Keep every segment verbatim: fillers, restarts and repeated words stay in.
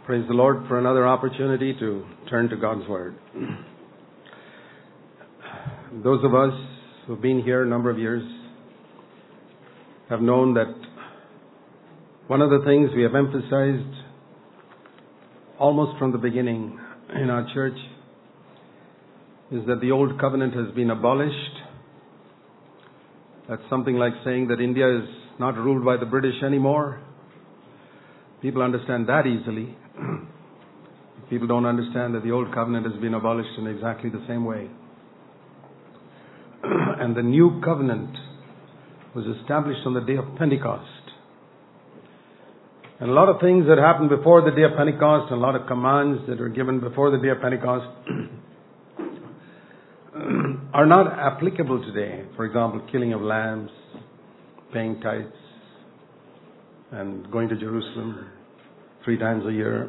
Praise the Lord for another opportunity to turn to God's Word. Those of us who have been here a number of years have known that one of the things we have emphasized almost from the beginning in our church is that the old covenant has been abolished. That's something like saying that India is not ruled by the British anymore. People understand that easily. People don't understand that the old covenant has been abolished in exactly the same way. And the new covenant was established on the day of Pentecost. And a lot of things that happened before the day of Pentecost, and a lot of commands that were given before the day of Pentecost are not applicable today. For example, killing of lambs, paying tithes, and going to Jerusalem three times a year.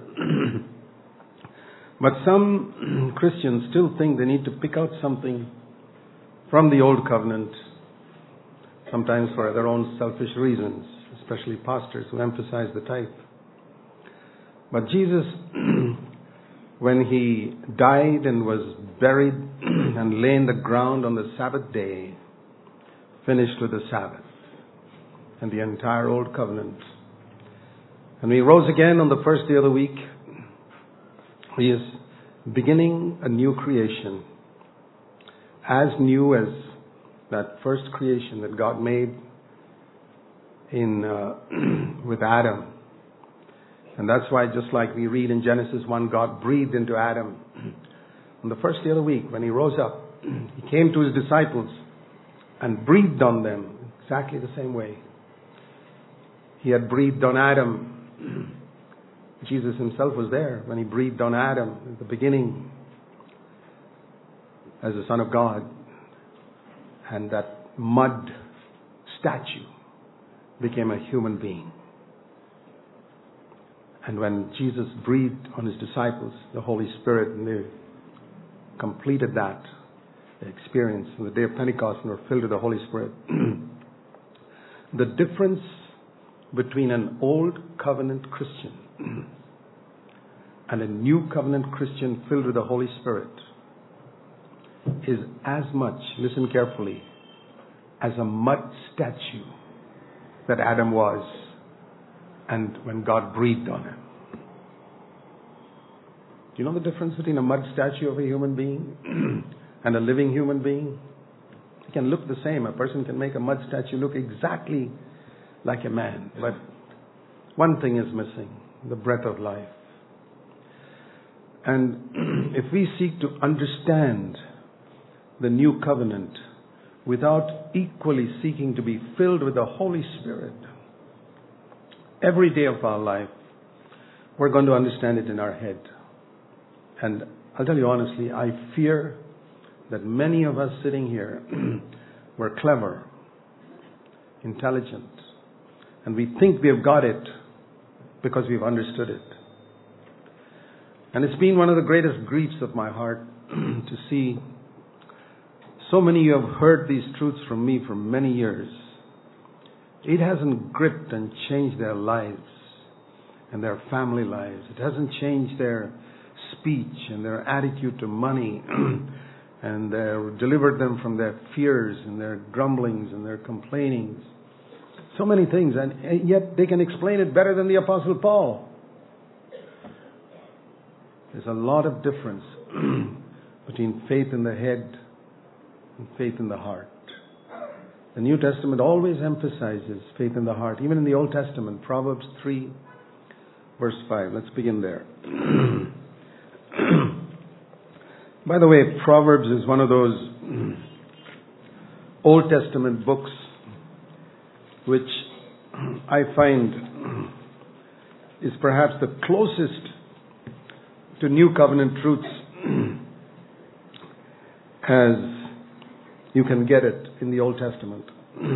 But some Christians still think they need to pick out something from the old covenant, sometimes for their own selfish reasons, especially pastors who emphasize the tithe. But Jesus, when He died and was buried and lay in the ground on the Sabbath day, finished with the Sabbath and the entire old covenant. And He rose again on the first day of the week. He is beginning a new creation, as new as that first creation that God made in uh, with Adam. And that's why, just like we read in Genesis one, God breathed into Adam on the first day of the week. When He rose up, He came to His disciples and breathed on them exactly the same way He had breathed on Adam. Jesus Himself was there when He breathed on Adam at the beginning as the Son of God. And that mud statue became a human being. And when Jesus breathed on His disciples, the Holy Spirit, and they completed that experience on the day of Pentecost and were filled with the Holy Spirit. The difference between an old covenant Christian and a new covenant Christian filled with the Holy Spirit is as much, listen carefully, as a mud statue that Adam was and when God breathed on him. Do you know the difference between a mud statue of a human being and a living human being? It can look the same. A person can make a mud statue look exactly like a man, but one thing is missing: the breath of life. And if we seek to understand the new covenant without equally seeking to be filled with the Holy Spirit every day of our life, we're going to understand it in our head. And I'll tell you honestly, I fear that many of us sitting here were clever, intelligent, and we think we have got it because we've understood it. And it's been one of the greatest griefs of my heart to see so many who have heard these truths from me for many years. It hasn't gripped and changed their lives and their family lives. It hasn't changed their speech and their attitude to money and uh, delivered them from their fears and their grumblings and their complainings. So many things, and yet they can explain it better than the Apostle Paul. There's a lot of difference between faith in the head and faith in the heart. The New Testament always emphasizes faith in the heart. Even in the Old Testament, Proverbs three, verse five. Let's begin there. By the way, Proverbs is one of those Old Testament books which I find is perhaps the closest to New Covenant truths as you can get it in the Old Testament.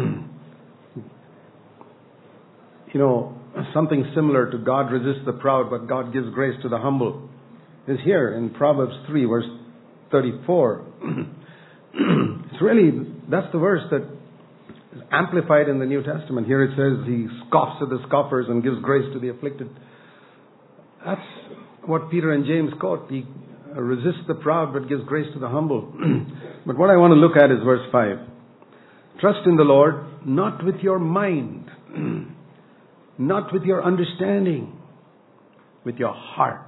You know, something similar to God resists the proud, but God gives grace to the humble is here in Proverbs three, verse thirty-four. It's really, that's the verse that is amplified in the New Testament. Here it says He scoffs at the scoffers and gives grace to the afflicted. That's what Peter and James quote. He resists the proud but gives grace to the humble. But what I want to look at is verse five. Trust in the Lord, not with your mind, not with your understanding, with your heart.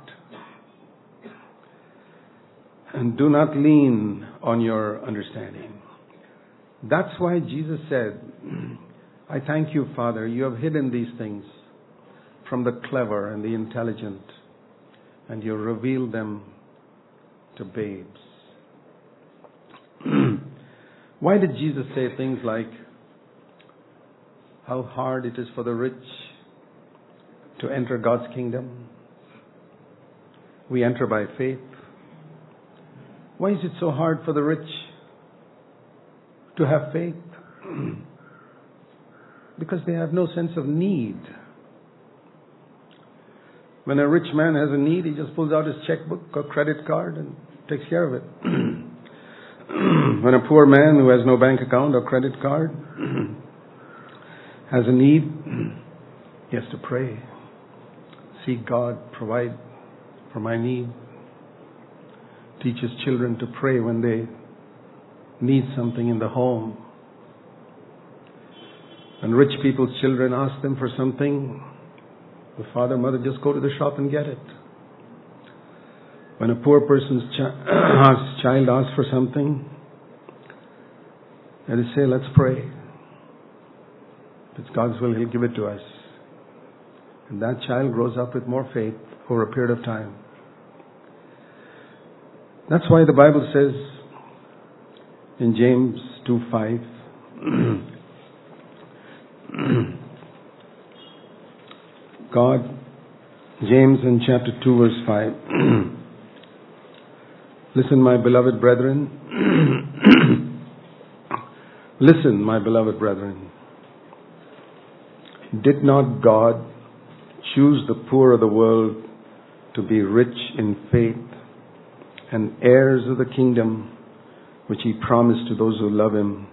And do not lean on your understanding. That's why Jesus said, I thank you, Father, you have hidden these things from the clever and the intelligent, and you revealed them to babes. Why did Jesus say things like, how hard it is for the rich to enter God's kingdom? We enter by faith. Why is it so hard for the rich to have faith? Because they have no sense of need. When a rich man has a need, he just pulls out his checkbook or credit card and takes care of it. When a poor man who has no bank account or credit card has a need, he has to pray. Seek God, provide for my need. Teach his children to pray when they need something in the home. When rich people's children ask them for something, the father, mother just go to the shop and get it. When a poor person's ch- child asks for something, they say, let's pray. If it's God's will, He'll give it to us. And that child grows up with more faith over a period of time. That's why the Bible says in James two five, God, James in chapter two verse five, listen, my beloved brethren, listen, my beloved brethren, did not God choose the poor of the world to be rich in faith and heirs of the kingdom which He promised to those who love Him?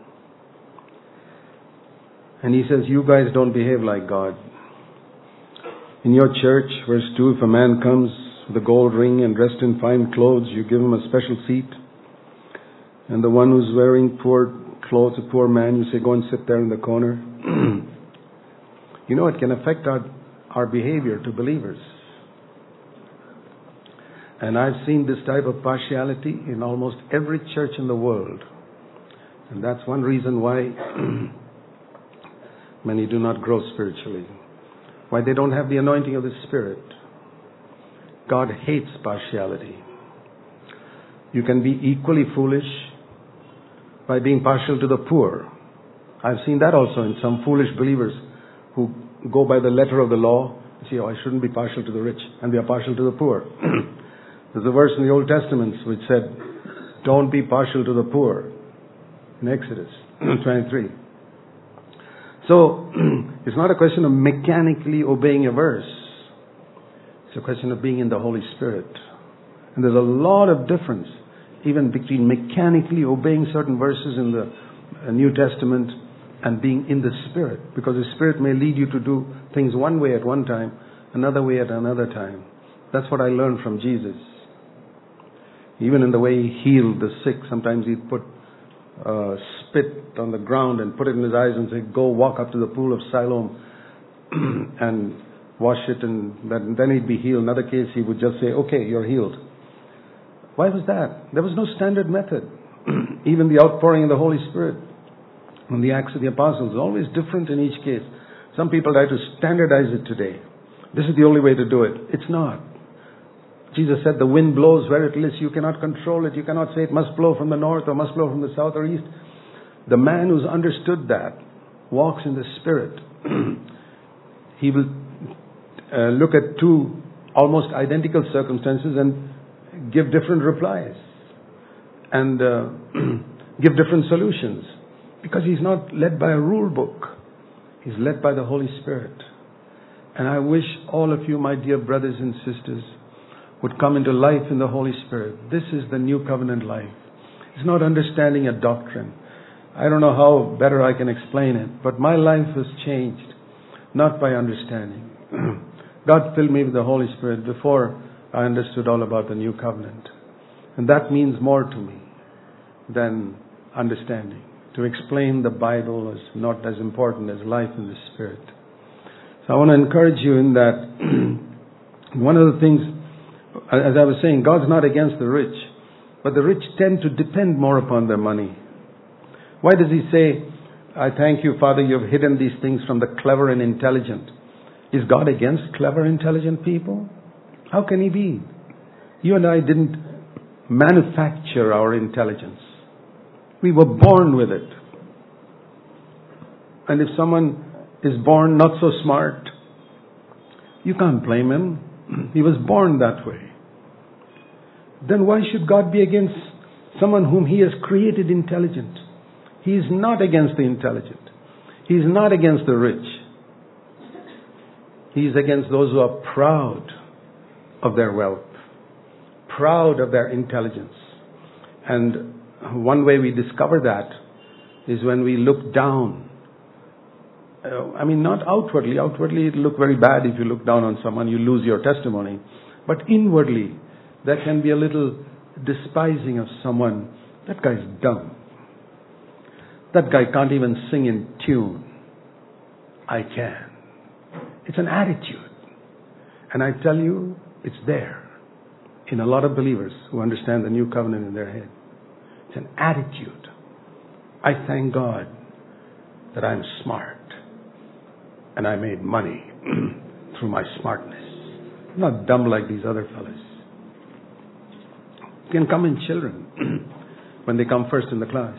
And He says, you guys don't behave like God. In your church, verse two, if a man comes with a gold ring and dressed in fine clothes, you give him a special seat. And the one who's wearing poor clothes, a poor man, you say, go and sit there in the corner. You know, it can affect our, our behavior to believers. And I've seen this type of partiality in almost every church in the world. And that's one reason why many do not grow spiritually. Why they don't have the anointing of the Spirit. God hates partiality. You can be equally foolish by being partial to the poor. I've seen that also in some foolish believers who go by the letter of the law and say, oh, I shouldn't be partial to the rich, and they are partial to the poor. There's a verse in the Old Testament which said, don't be partial to the poor, in Exodus twenty-three. So, it's not a question of mechanically obeying a verse. It's a question of being in the Holy Spirit. And there's a lot of difference even between mechanically obeying certain verses in the New Testament and being in the Spirit. Because the Spirit may lead you to do things one way at one time, another way at another time. That's what I learned from Jesus. Even in the way He healed the sick, sometimes He'd put uh, spit on the ground and put it in his eyes and say, go walk up to the pool of Siloam and wash it, and then he'd be healed. In another case, He would just say, okay, you're healed. Why was that? There was no standard method. Even the outpouring of the Holy Spirit and the Acts of the Apostles is always different in each case. Some people try to standardize it today. This is the only way to do it. It's not. Jesus said the wind blows where it lists. You cannot control it. You cannot say it must blow from the north or must blow from the south or east. The man who's understood that walks in the Spirit. He will uh, look at two almost identical circumstances and give different replies and uh, give different solutions, because he's not led by a rule book. He's led by the Holy Spirit. And I wish all of you, my dear brothers and sisters, would come into life in the Holy Spirit. This is the new covenant life. It's not understanding a doctrine. I don't know how better I can explain it, but my life has changed, not by understanding. God filled me with the Holy Spirit before I understood all about the new covenant. And that means more to me than understanding. To explain the Bible is not as important as life in the Spirit. So I want to encourage you in that. One of the things, as I was saying, God's not against the rich, but the rich tend to depend more upon their money. Why does He say, I thank you, Father, you have hidden these things from the clever and intelligent? Is God against clever, intelligent people? How can He be? You and I didn't manufacture our intelligence. We were born with it. And if someone is born not so smart, you can't blame him. He was born that way. Then why should God be against someone whom He has created intelligent? He is not against the intelligent. He is not against the rich. He is against those who are proud of their wealth, proud of their intelligence. And one way we discover that is when we look down. Uh, I mean, not outwardly. Outwardly, it look very bad if you look down on someone, you lose your testimony. But inwardly, there can be a little despising of someone. That guy's dumb. That guy can't even sing in tune. I can. It's an attitude. And I tell you, it's there in a lot of believers who understand the new covenant in their head. It's an attitude. I thank God that I'm smart and I made money through my smartness. I'm not dumb like these other fellas. It can come in children when they come first in the class.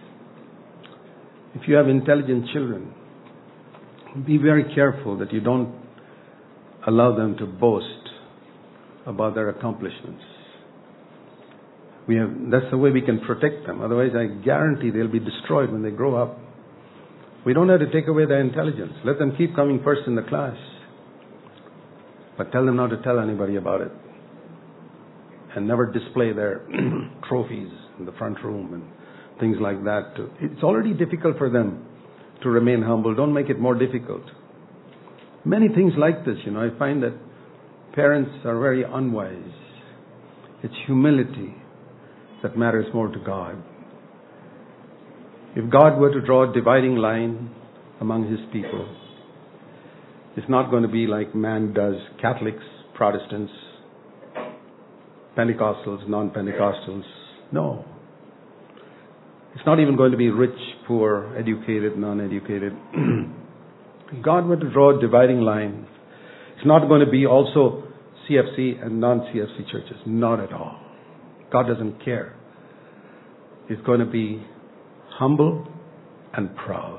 If you have intelligent children, be very careful that you don't allow them to boast about their accomplishments. We have, that's the way we can protect them. Otherwise, I guarantee they'll be destroyed when they grow up. We don't have to take away their intelligence. Let them keep coming first in the class. But tell them not to tell anybody about it. And never display their trophies in the front room and things like that. It's already difficult for them to remain humble. Don't make it more difficult. Many things like this, you know, I find that parents are very unwise. It's humility that matters more to God. If God were to draw a dividing line among His people, it's not going to be like man does, Catholics, Protestants, Pentecostals, non-Pentecostals. No. It's not even going to be rich, poor, educated, non-educated. If God were to draw a dividing line, it's not going to be also C F C and non-C F C churches. Not at all. God doesn't care. It's going to be humble and proud.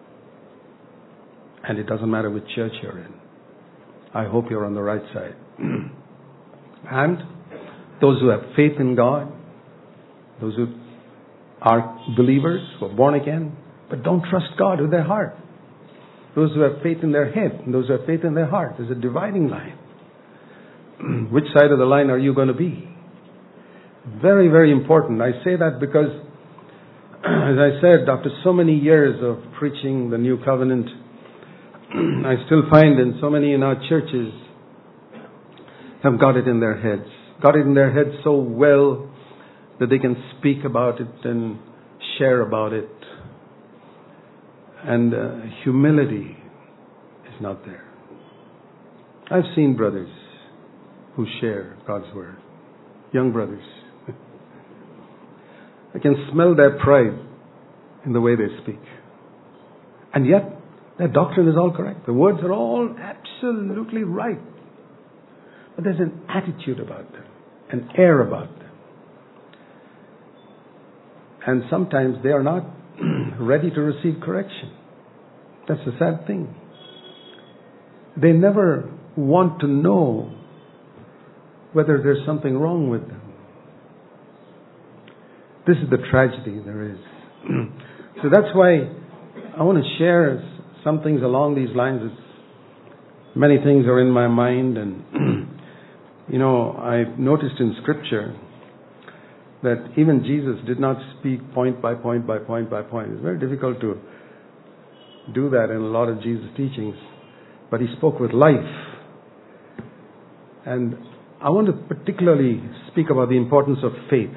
And it doesn't matter which church you're in. I hope you're on the right side. And those who have faith in God, those who are believers, who are born again, but don't trust God with their heart. Those who have faith in their head, and those who have faith in their heart. There's a dividing line. Which side of the line are you going to be? Very, very important. I say that because, as I said, after so many years of preaching the new covenant, I still find in so many in our churches have got it in their heads. Got it in their heads so well that they can speak about it and share about it. And uh, humility is not there. I've seen brothers who share God's Word. Young brothers. I can smell their pride in the way they speak. And yet, their doctrine is all correct. The words are all absolutely right. But there's an attitude about them, an air about them. And sometimes they are not ready to receive correction. That's the sad thing. They never want to know whether there's something wrong with them. This is the tragedy there is. So that's why I want to share some things along these lines. It's, many things are in my mind, and you know, I've noticed in Scripture that even Jesus did not speak point by point by point by point. It's very difficult to do that in a lot of Jesus' teachings. But He spoke with life. And I want to particularly speak about the importance of faith.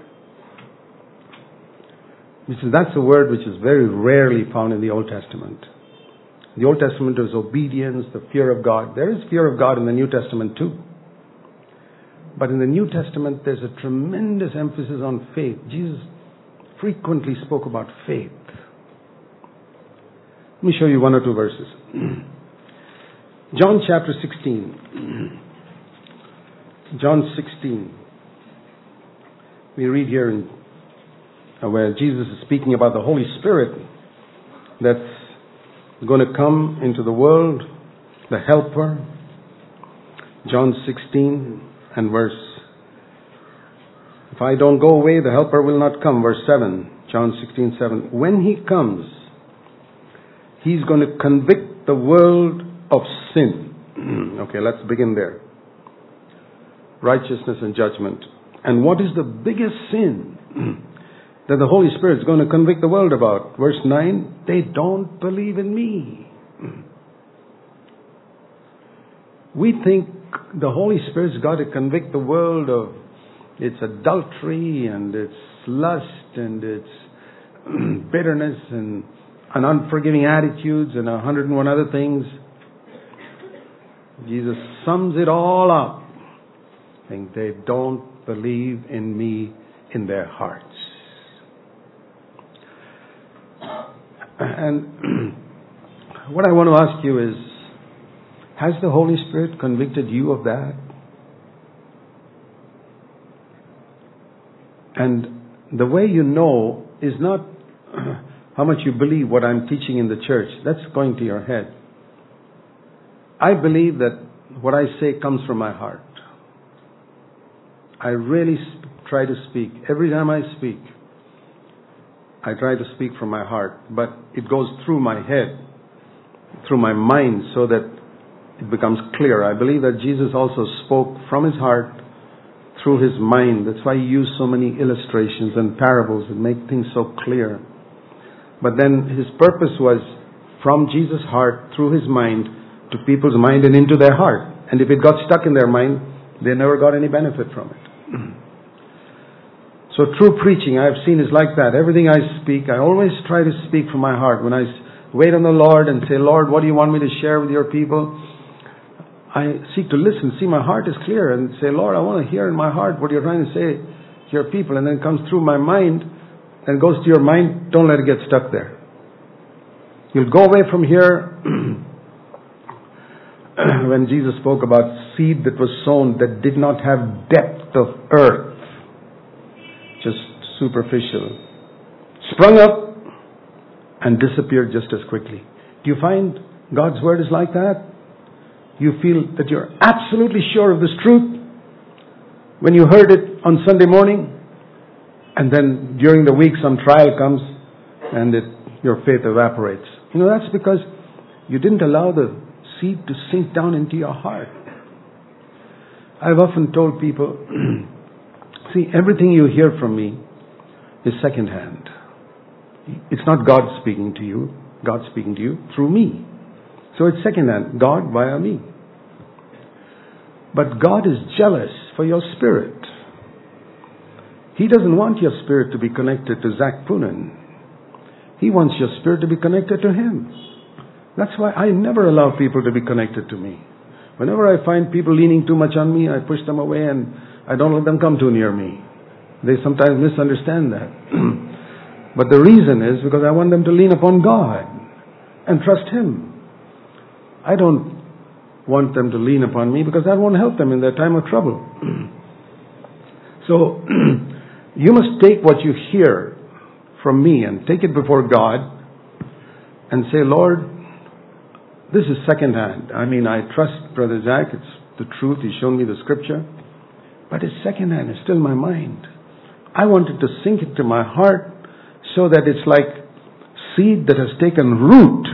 Which is, that's a word which is very rarely found in the Old Testament. The Old Testament is obedience, the fear of God. There is fear of God in the New Testament too. But in the New Testament, there's a tremendous emphasis on faith. Jesus frequently spoke about faith. Let me show you one or two verses. John chapter sixteen. John sixteen. We read here in, uh, where Jesus is speaking about the Holy Spirit that's going to come into the world, the Helper. John sixteen and verse. If I don't go away, the Helper will not come. Verse seven. John sixteen seven. When He comes, He's going to convict the world of sin. Okay, let's begin there. Righteousness and judgment. And what is the biggest sin that the Holy Spirit is going to convict the world about? Verse nine, they don't believe in me. We think the Holy Spirit's got to convict the world of its adultery and its lust and its bitterness and, and unforgiving attitudes and a hundred and one other things. Jesus sums it all up. Saying they don't believe in me in their hearts. And what I want to ask you is, has the Holy Spirit convicted you of that? And the way you know is not how much you believe what I'm teaching in the church. That's going to your head. I believe that what I say comes from my heart. I really sp- try to speak. Every time I speak, I try to speak from my heart. But it goes through my head, through my mind, so that it becomes clear. I believe that Jesus also spoke from His heart through His mind. That's why He used so many illustrations and parables that make things so clear. But then His purpose was from Jesus' heart through His mind to people's mind and into their heart. And if it got stuck in their mind, they never got any benefit from it. So true preaching, I've seen, is like that. Everything I speak, I always try to speak from my heart. When I wait on the Lord and say, Lord, what do you want me to share with your people? I seek to listen, see my heart is clear, and say, Lord, I want to hear in my heart what you're trying to say to your people. And then it comes through my mind and goes to your mind. Don't let it get stuck there. You'll go away from here when Jesus spoke about seed that was sown that did not have depth of earth, just superficial, sprung up and disappeared just as quickly. Do you find God's word is like that? You feel that you're absolutely sure of this truth when you heard it on Sunday morning, and then during the week some trial comes and it, your faith evaporates. You know, that's because you didn't allow the seed to sink down into your heart. I've often told people, see, everything you hear from me is secondhand. It's not God speaking to you. God speaking to you through me. So it's secondhand. God via me. But God is jealous for your spirit. He doesn't want your spirit to be connected to Zach Poonen. He wants your spirit to be connected to Him. That's why I never allow people to be connected to me. Whenever I find people leaning too much on me, I push them away and I don't let them come too near me. They sometimes misunderstand that. But the reason is because I want them to lean upon God and trust Him. I don't want them to lean upon me because that won't help them in their time of trouble. So you must take what you hear from me and take it before God and say, Lord, this is secondhand. I mean, I trust Brother Zach. It's the truth. He's shown me the scripture. But it's secondhand. It's still my mind. I wanted to sink it to my heart so that it's like seed that has taken root.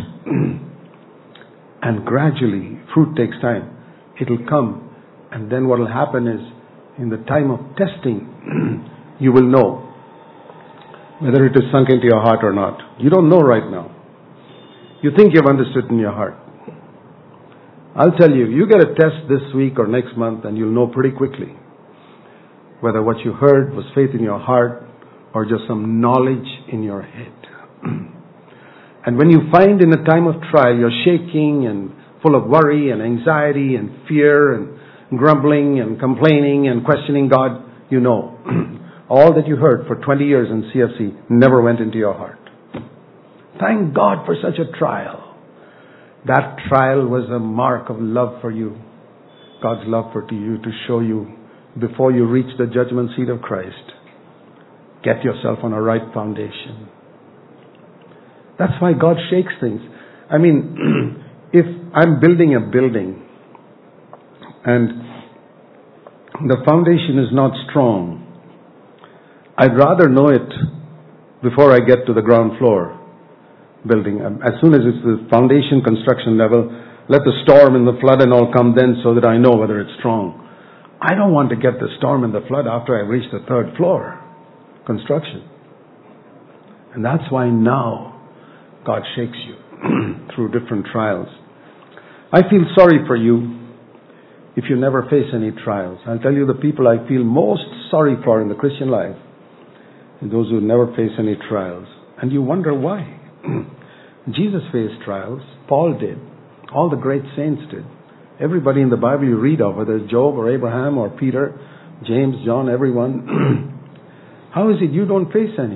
And gradually, fruit takes time. It'll come. And then what will happen is, in the time of testing, you will know whether it is sunk into your heart or not. You don't know right now. You think you've understood in your heart. I'll tell you, you get a test this week or next month and you'll know pretty quickly whether what you heard was faith in your heart or just some knowledge in your head. And when you find in a time of trial you're shaking and full of worry and anxiety and fear and grumbling and complaining and questioning God, you know, all that you heard for twenty years in C F C never went into your heart. Thank God for such a trial. That trial was a mark of love for you. God's love for you to show you before you reach the judgment seat of Christ. Get yourself on a right foundation. That's why God shakes things. I mean, if I'm building a building and the foundation is not strong, I'd rather know it before I get to the ground floor building. As soon as it's the foundation construction level, let the storm and the flood and all come then so that I know whether it's strong. I don't want to get the storm and the flood after I reach the third floor construction. And that's why now God shakes you through different trials. I feel sorry for you if you never face any trials. I'll tell you the people I feel most sorry for in the Christian life are those who never face any trials. And you wonder why. Jesus faced trials. Paul did. All the great saints did. Everybody in the Bible you read of, whether it's Job or Abraham or Peter, James, John, everyone. How is it you don't face any?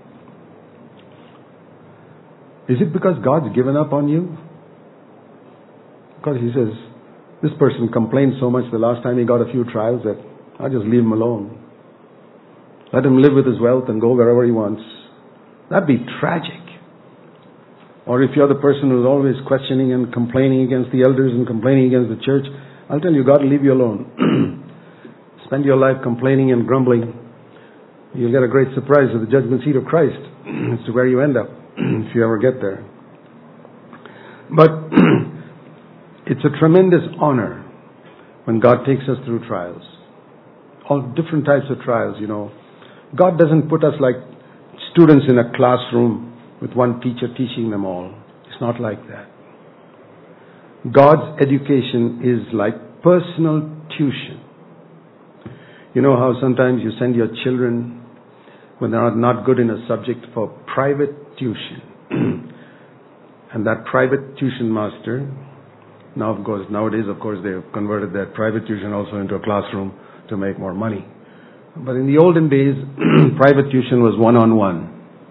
Is it because God's given up on you? Because He says, this person complained so much the last time he got a few trials that I'll just leave him alone. Let him live with his wealth and go wherever he wants. That'd be tragic. Or if you're the person who's always questioning and complaining against the elders and complaining against the church, I'll tell you, God will leave you alone. Spend your life complaining and grumbling. You'll get a great surprise at the judgment seat of Christ as to where you end up, if you ever get there. But it's a tremendous honor when God takes us through trials. All different types of trials, you know. God doesn't put us like students in a classroom with one teacher teaching them all. It's not like that. God's education is like personal tuition. You know how sometimes you send your children, when they are not good in a subject, for private tuition. And that private tuition master, now of course, nowadays of course they have converted that private tuition also into a classroom to make more money. But in the olden days, private tuition was one-on-one.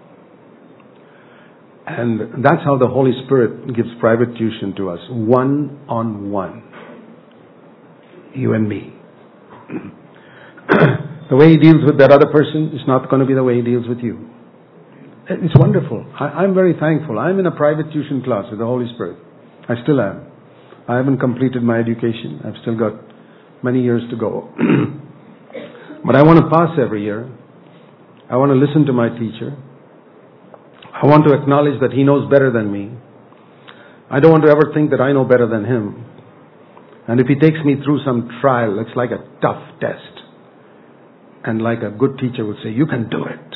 And that's how the Holy Spirit gives private tuition to us. One-on-one. You and me. The way He deals with that other person is not going to be the way He deals with you. It's wonderful. I, I'm very thankful. I'm in a private tuition class with the Holy Spirit. I still am. I haven't completed my education. I've still got many years to go. But I want to pass every year. I want to listen to my teacher. I want to acknowledge that he knows better than me. I don't want to ever think that I know better than him. And if he takes me through some trial, it's like a tough test. And like a good teacher would say, you can do it.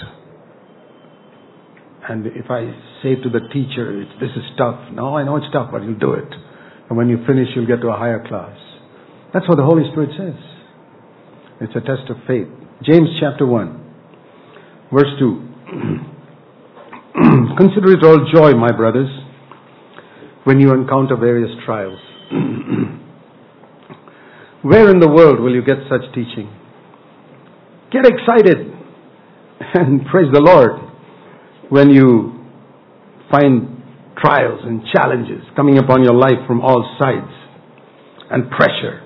And if I say to the teacher, this is tough. No, I know it's tough, but you'll do it. And when you finish, you'll get to a higher class. That's what the Holy Spirit says. It's a test of faith. James chapter one, verse two. Consider it all joy, my brothers, when you encounter various trials. Where in the world will you get such teaching? Get excited and praise the Lord when you find trials and challenges coming upon your life from all sides and pressure.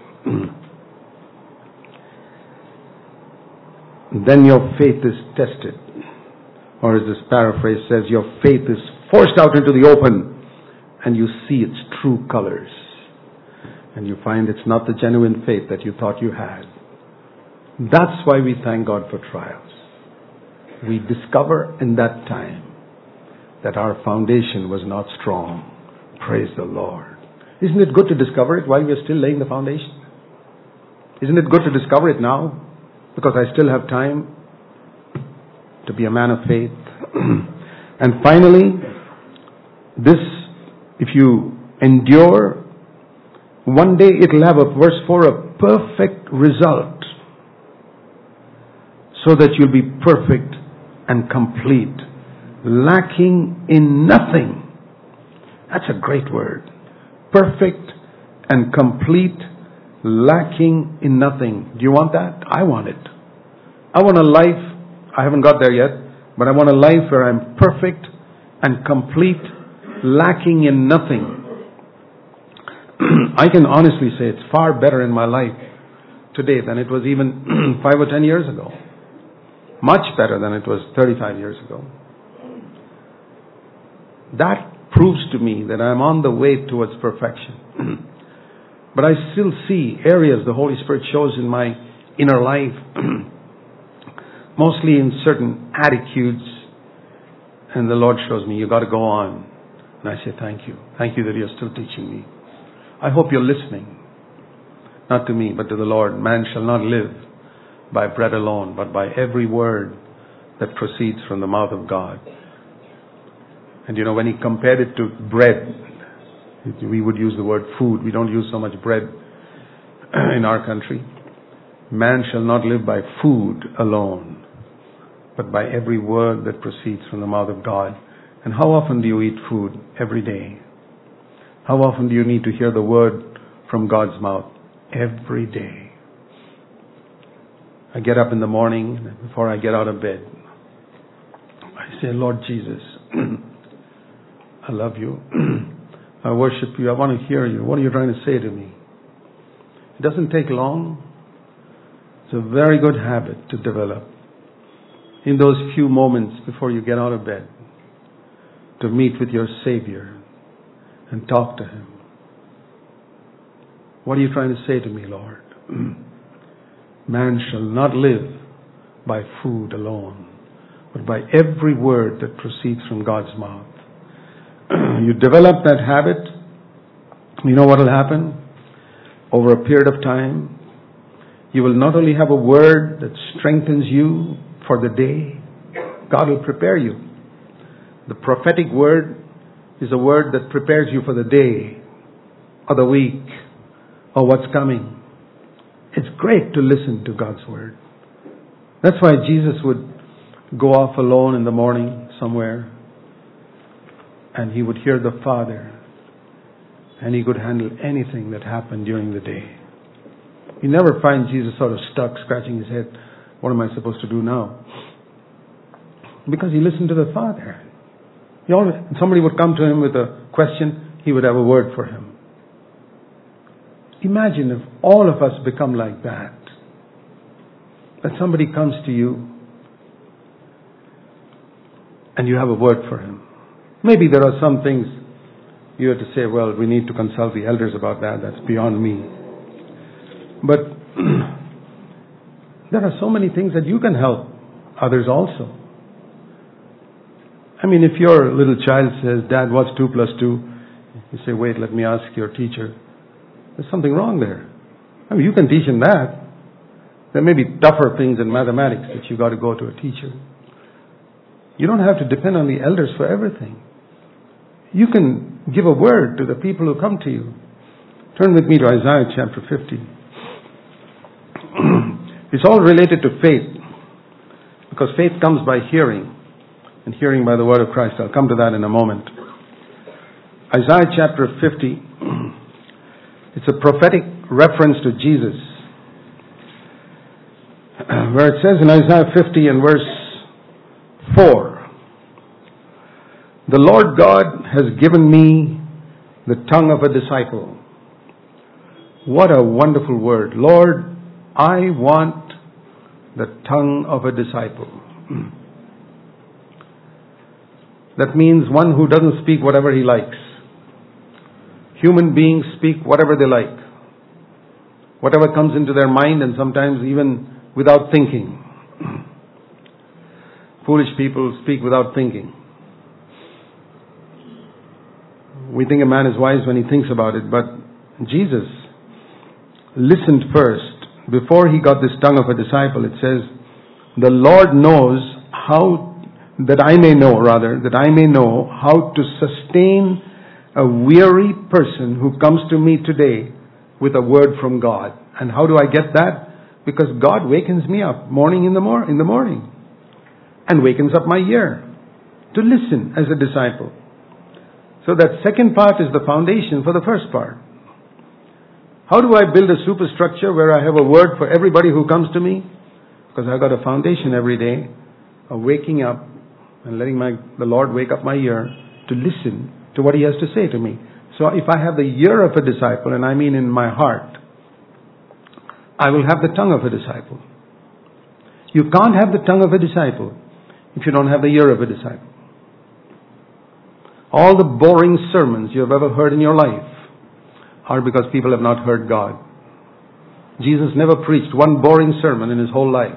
Then your faith is tested. Or as this paraphrase says, your faith is forced out into the open and you see its true colors. And you find it's not the genuine faith that you thought you had. That's why we thank God for trials. We discover in that time that our foundation was not strong. Praise the Lord. Isn't it good to discover it while we are still laying the foundation? Isn't it good to discover it now? Because I still have time to be a man of faith. And finally, this, if you endure One day it'll have a, verse four, a perfect result, so that you'll be perfect and complete, lacking in nothing. That's a great word. Perfect and complete, lacking in nothing. Do you want that? I want it. I want a life, I haven't got there yet, but I want a life where I'm perfect and complete, lacking in nothing. I can honestly say it's far better in my life today than it was even five or ten years ago. Much better than it was thirty-five years ago. That proves to me that I'm on the way towards perfection. But I still see areas the Holy Spirit shows in my inner life, mostly in certain attitudes, and the Lord shows me, you got to go on. And I say, thank you. Thank you that you're still teaching me. I hope you're listening. Not to me, but to the Lord. Man shall not live by bread alone, but by every word that proceeds from the mouth of God. And you know, when he compared it to bread, we would use the word food. We don't use so much bread in our country. Man shall not live by food alone, but by every word that proceeds from the mouth of God. And how often do you eat food? Every day. How often do you need to hear the word from God's mouth? Every day. I get up in the morning, before I get out of bed, I say, Lord Jesus, I love you. I worship you. I want to hear you. What are you trying to say to me? It doesn't take long. It's a very good habit to develop in those few moments before you get out of bed, to meet with your Savior and talk to Him. What are you trying to say to me, Lord? Man shall not live by food alone, but by every word that proceeds from God's mouth. You develop that habit, you know what will happen? Over a period of time, you will not only have a word that strengthens you for the day, God will prepare you. The prophetic word is a word that prepares you for the day, or the week, or what's coming. It's great to listen to God's word. That's why Jesus would go off alone in the morning somewhere, and he would hear the Father, and he could handle anything that happened during the day. You never find Jesus sort of stuck, scratching his head, what am I supposed to do now? Because he listened to the Father. He always, somebody would come to him with a question, he would have a word for him. Imagine if all of us become like that. That somebody comes to you and you have a word for him. Maybe there are some things you have to say, well, we need to consult the elders about that. That's beyond me. But there are so many things that you can help others also. I mean, if your little child says, Dad, what's two plus two? You say, wait, let me ask your teacher. There's something wrong there. I mean, you can teach him that. There may be tougher things in mathematics that you got to go to a teacher. You don't have to depend on the elders for everything. You can give a word to the people who come to you. Turn with me to Isaiah chapter fifty. It's all related to faith, because faith comes by hearing, and hearing by the word of Christ. I'll come to that in a moment. Isaiah chapter fifty, it's a prophetic reference to Jesus, where it says in Isaiah fifty and verse four, the Lord God has given me the tongue of a disciple. What a wonderful word. Lord, I want the tongue of a disciple. That means one who doesn't speak whatever he likes. Human beings speak whatever they like. Whatever comes into their mind, and sometimes even without thinking. Foolish people speak without thinking. We think a man is wise when he thinks about it, but Jesus listened first. Before he got this tongue of a disciple, it says, the Lord knows how, that I may know, rather, that I may know how to sustain a weary person who comes to me today with a word from God. And how do I get that? Because God wakens me up morning in the, mor- in the morning and wakens up my ear to listen as a disciple. So that second part is the foundation for the first part. How do I build a superstructure where I have a word for everybody who comes to me? Because I've got a foundation every day of waking up and letting my, the Lord wake up my ear to listen to what He has to say to me. So if I have the ear of a disciple, and I mean in my heart, I will have the tongue of a disciple. You can't have the tongue of a disciple if you don't have the ear of a disciple. All the boring sermons you have ever heard in your life are because people have not heard God. Jesus never preached one boring sermon in His whole life.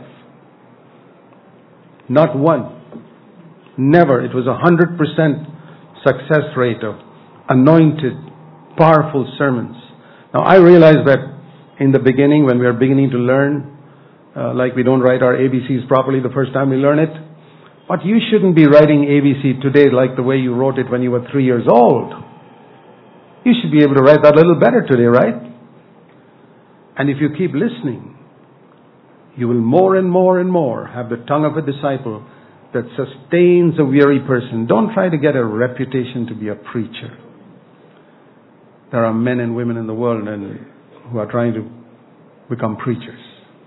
Not one. Never. It was a hundred percent success rate of anointed, powerful sermons. Now I realize that in the beginning, when we are beginning to learn, uh, like we don't write our A B Cs properly the first time we learn it, but you shouldn't be writing A B C today like the way you wrote it when you were three years old. You should be able to write that a little better today, right? And if you keep listening, you will more and more and more have the tongue of a disciple that sustains a weary person. Don't try to get a reputation to be a preacher. There are men and women in the world and who are trying to become preachers.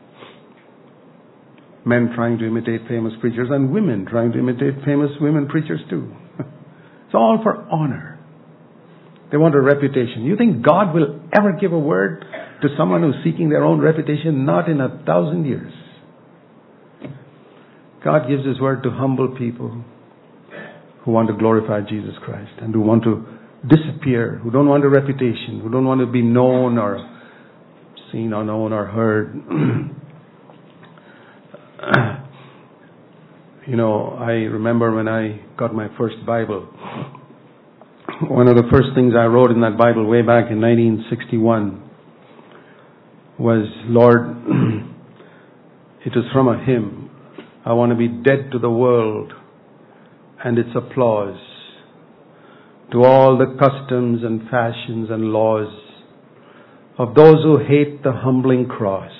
Men trying to imitate famous preachers and women trying to imitate famous women preachers too. It's all for honor. They want a reputation. You think God will ever give a word to someone who's seeking their own reputation? Not in a thousand years. God gives His word to humble people who want to glorify Jesus Christ and who want to disappear, who don't want a reputation, who don't want to be known or seen or known or heard. You know, I remember when I got my first Bible, one of the first things I wrote in that Bible way back in nineteen sixty-one was, Lord, it was from a hymn, I want to be dead to the world and its applause, to all the customs and fashions and laws of those who hate the humbling cross,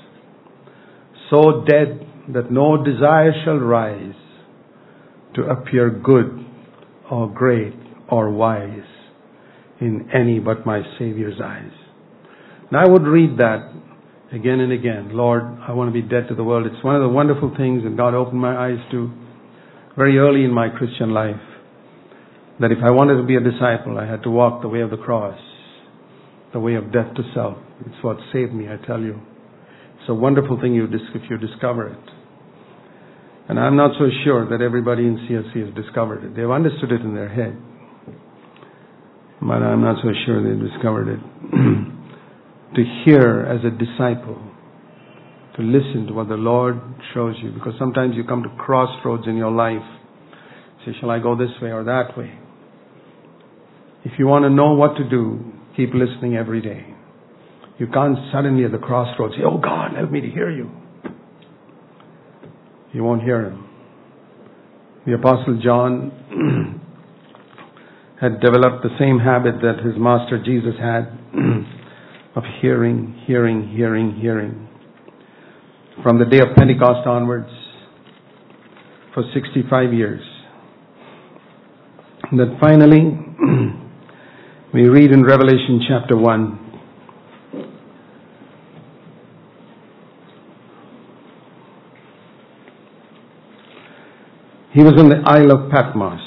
so dead that no desire shall rise to appear good or great or wise in any but my Savior's eyes. And I would read that again and again. Lord, I want to be dead to the world. It's one of the wonderful things that God opened my eyes to very early in my Christian life, that if I wanted to be a disciple, I had to walk the way of the cross, the way of death to self. It's what saved me, I tell you. It's a wonderful thing you dis- if you discover it. And I'm not so sure that everybody in C S C has discovered it. They've understood it in their head, but I'm not so sure they've discovered it. To hear as a disciple, to listen to what the Lord shows you, because sometimes you come to crossroads in your life. Say, shall I go this way or that way? If you want to know what to do, keep listening every day. You can't suddenly at the crossroads say, oh God, help me to hear you. You won't hear Him. The Apostle John had developed the same habit that his master Jesus had of hearing, hearing, hearing, hearing. From the day of Pentecost onwards, for sixty-five years. And then finally, we read in Revelation chapter one, he was on the Isle of Patmos.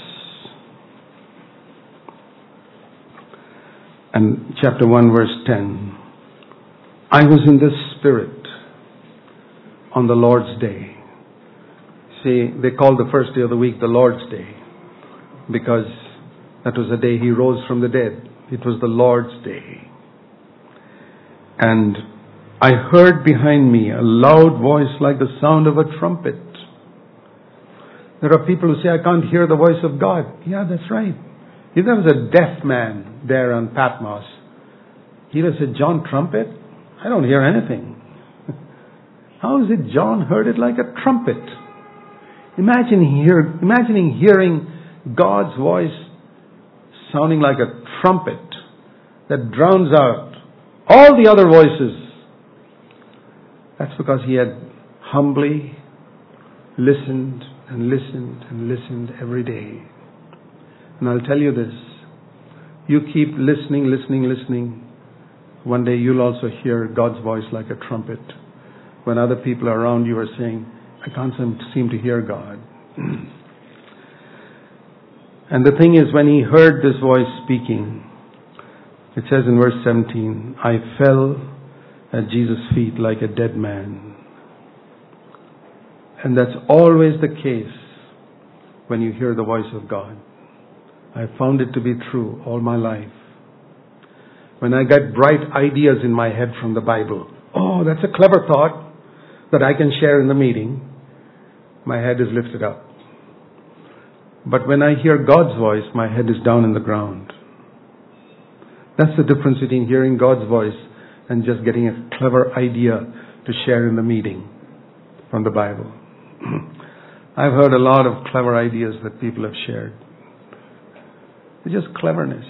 And chapter one verse ten. I was in the Spirit on the Lord's day. See, they called the first day of the week the Lord's day because that was the day He rose from the dead. It was the Lord's day. And I heard behind me a loud voice like the sound of a trumpet. There are people who say, I can't hear the voice of God. Yeah, that's right. If there was a deaf man there on Patmos, he would have said, John trumpet? I don't hear anything. How is it John heard it like a trumpet? Imagine hear, imagining hearing God's voice sounding like a trumpet that drowns out all the other voices. That's because he had humbly listened and listened and listened every day. And I'll tell you this, you keep listening, listening, listening. One day you'll also hear God's voice like a trumpet. When other people around you are saying, I can't seem to hear God. And the thing is, when he heard this voice speaking, it says in verse seventeen, I fell at Jesus' feet like a dead man. And that's always the case when you hear the voice of God. I found it to be true all my life. When I get bright ideas in my head from the Bible, oh, that's a clever thought that I can share in the meeting, my head is lifted up. But when I hear God's voice, my head is down in the ground. That's the difference between hearing God's voice and just getting a clever idea to share in the meeting from the Bible. I've heard a lot of clever ideas that people have shared. It's just cleverness.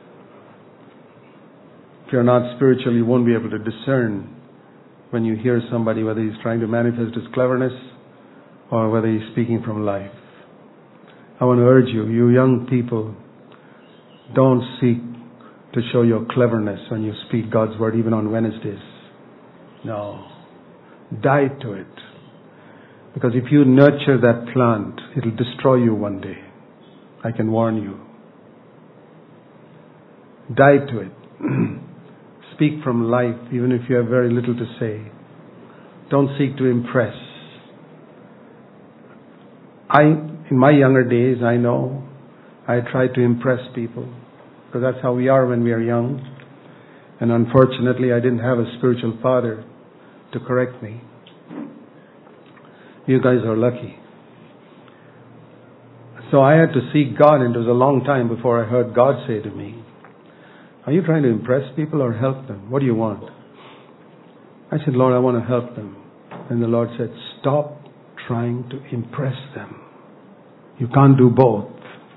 If you're not spiritual, you won't be able to discern when you hear somebody whether he's trying to manifest his cleverness or whether he's speaking from life. I want to urge you, you young people, don't seek to show your cleverness when you speak God's word, even on Wednesdays. No. Die to it. Because if you nurture that plant, it'll destroy you one day. I can warn you. Die to it. Speak from life, even if you have very little to say. Don't seek to impress. I, in my younger days, I know, I tried to impress people. Because that's how we are when we are young. And unfortunately, I didn't have a spiritual father to correct me. You guys are lucky. So I had to seek God, and it was a long time before I heard God say to me, are you trying to impress people or help them? What do you want? I said, Lord, I want to help them. And the Lord said, stop trying to impress them. You can't do both.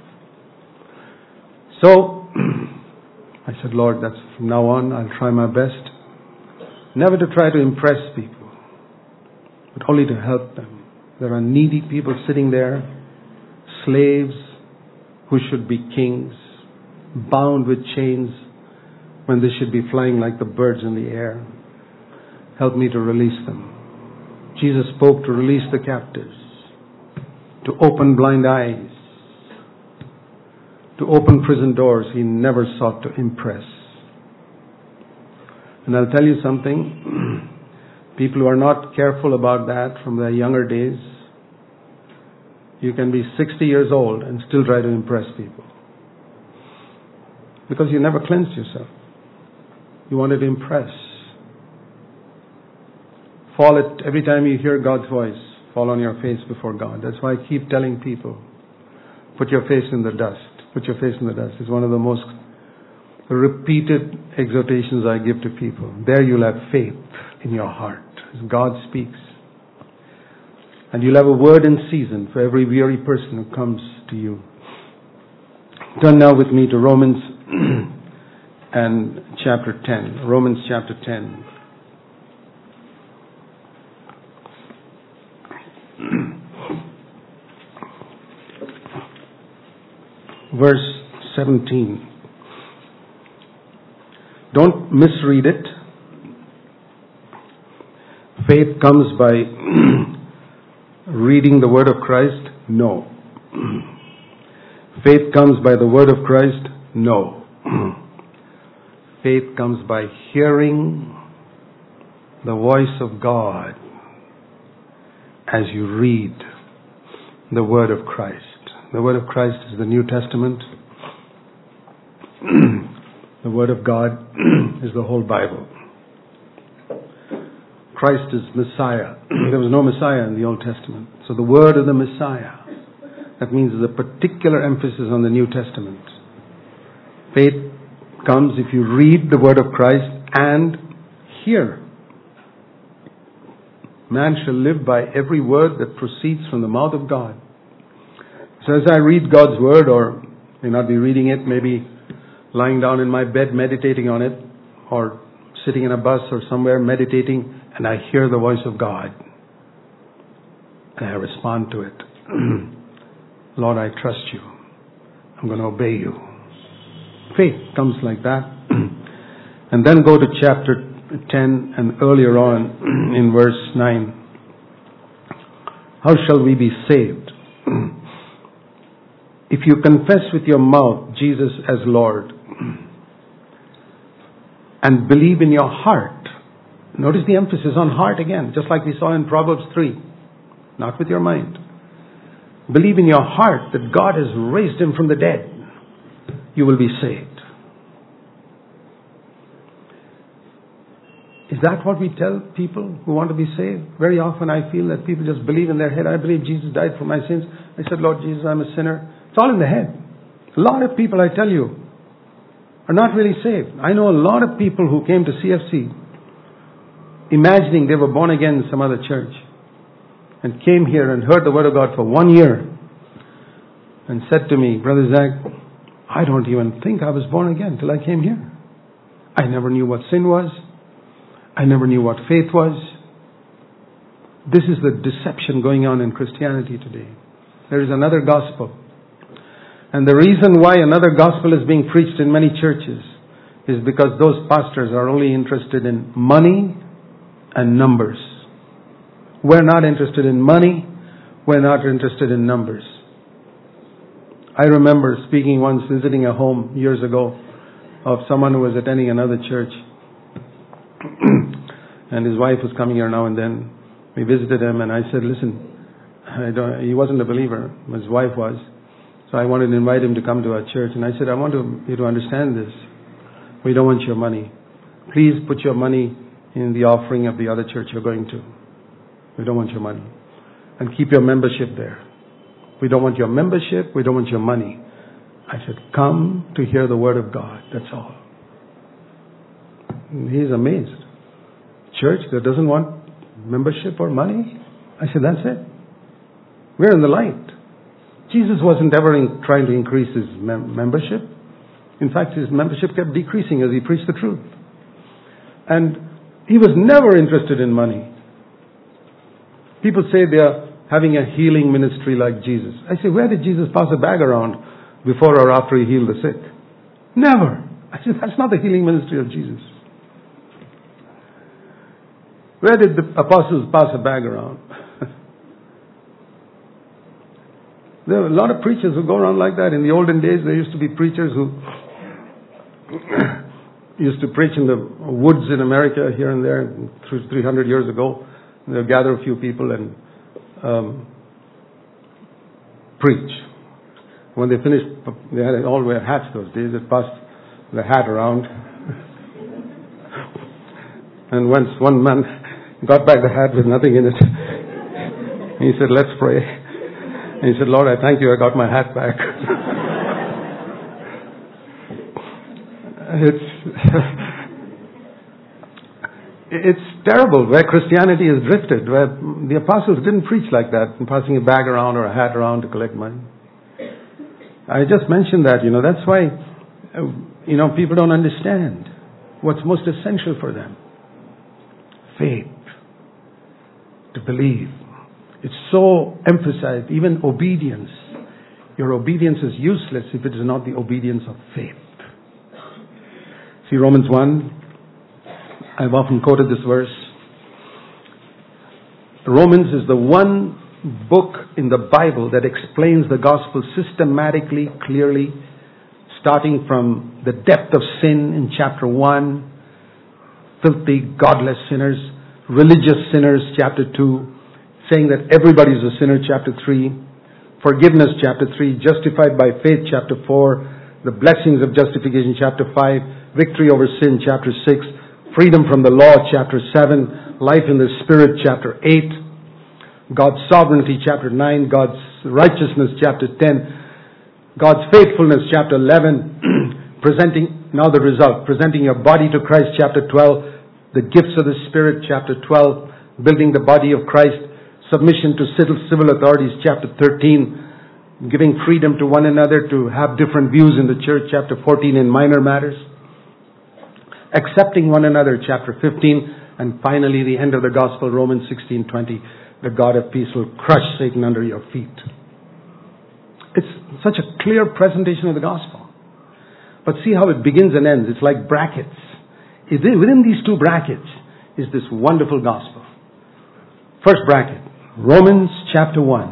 So, I said, Lord, that's from now on, I'll try my best. Never to try to impress people, but only to help them. There are needy people sitting there, slaves who should be kings, bound with chains when they should be flying like the birds in the air. Help me to release them. Jesus spoke to release the captives, to open blind eyes, to open prison doors. He never sought to impress. And I'll tell you something, people who are not careful about that from their younger days, you can be sixty years old and still try to impress people. Because you never cleansed yourself. You wanted to impress. Fall it every time you hear God's voice, fall on your face before God. That's why I keep telling people, put your face in the dust. Put your face in the dust. It's one of the most repeated exhortations I give to people. There you'll have faith in your heart as God speaks. And you'll have a word in season for every weary person who comes to you. Turn now with me to Romans and chapter ten. Romans chapter ten. Verse seventeen. Don't misread it. Faith comes by reading the word of Christ? No. Faith comes by the word of Christ? No. Faith comes by hearing the voice of God as you read the word of Christ. The word of Christ is the New Testament. The word of God is the whole Bible. Christ is Messiah. There was no Messiah in the Old Testament. So the word of the Messiah, that means there's a particular emphasis on the New Testament. Faith comes if you read the word of Christ and hear. Man shall live by every word that proceeds from the mouth of God. So as I read God's word, or may not be reading it, maybe lying down in my bed meditating on it, or sitting in a bus or somewhere meditating, and I hear the voice of God. And I respond to it. Lord, I trust you. I'm going to obey you. Faith comes like that. And then go to chapter ten and earlier on in verse nine. How shall we be saved? If you confess with your mouth Jesus as Lord and believe in your heart. Notice the emphasis on heart again, just like we saw in Proverbs three. Not with your mind. Believe in your heart that God has raised him from the dead. You will be saved. Is that what we tell people who want to be saved? Very often I feel that people just believe in their head, I believe Jesus died for my sins. I said, Lord Jesus, I'm a sinner. It's all in the head. A lot of people, I tell you, are not really saved. I know a lot of people who came to C F C imagining they were born again in some other church and came here and heard the Word of God for one year and said to me, Brother Zach, I don't even think I was born again till I came here. I never knew what sin was. I never knew what faith was. This is the deception going on in Christianity today. There is another gospel. And the reason why another gospel is being preached in many churches is because those pastors are only interested in money and numbers. We're not interested in money. We're not interested in numbers. I remember speaking once, visiting a home years ago of someone who was attending another church. And his wife was coming here now and then. We visited him and I said, listen, I don't, he wasn't a believer. His wife was. So I wanted to invite him to come to our church. And I said, I want to, you to understand this. We don't want your money. Please put your money in the offering of the other church you're going to. We don't want your money. And keep your membership there. We don't want your membership. We don't want your money. I said, come to hear the Word of God. That's all. And he's amazed. Church that doesn't want membership or money? I said, that's it. We're in the light. Jesus wasn't ever in, trying to increase his mem- membership. In fact, his membership kept decreasing as he preached the truth. And he was never interested in money. People say they are having a healing ministry like Jesus. I say, where did Jesus pass a bag around before or after he healed the sick? Never. I said, that's not the healing ministry of Jesus. Where did the apostles pass a bag around? There are a lot of preachers who go around like that. In the olden days, there used to be preachers who used to preach in the woods in America, here and there, three hundred years ago. They'll gather a few people and um, preach. When they finished, they had all wear hats those days. They passed the hat around. And once one man got back the hat with nothing in it, he said, let's pray. And he said, Lord, I thank you, I got my hat back. it's it's terrible where Christianity has drifted, where the apostles didn't preach like that, passing a bag around or a hat around to collect money. I just mentioned that, you know, that's why, you know, people don't understand what's most essential for them. Faith. To believe. It's so emphasized, even obedience. Your obedience is useless if it is not the obedience of faith. See Romans one, I've often quoted this verse. Romans is the one book in the Bible that explains the gospel systematically, clearly, starting from the depth of sin in chapter one, filthy, godless sinners, religious sinners, chapter two, saying that everybody is a sinner, chapter three, forgiveness, chapter three, justified by faith, chapter four, the blessings of justification, chapter five, victory over sin, chapter six, freedom from the law, chapter seven, life in the Spirit, chapter eight, God's sovereignty, chapter nine, God's righteousness, chapter ten, God's faithfulness, chapter eleven, presenting, now the result, presenting your body to Christ, chapter twelve, the gifts of the Spirit, chapter twelve, building the body of Christ, submission to civil authorities, chapter thirteen, giving freedom to one another to have different views in the church, chapter fourteen, in minor matters. accepting one another, chapter fifteen, and finally the end of the gospel, Romans sixteen twenty, the God of peace will crush Satan under your feet. It's such a clear presentation of the gospel. But see how it begins and ends. It's like brackets. Within these two brackets is this wonderful gospel. First bracket, Romans chapter one.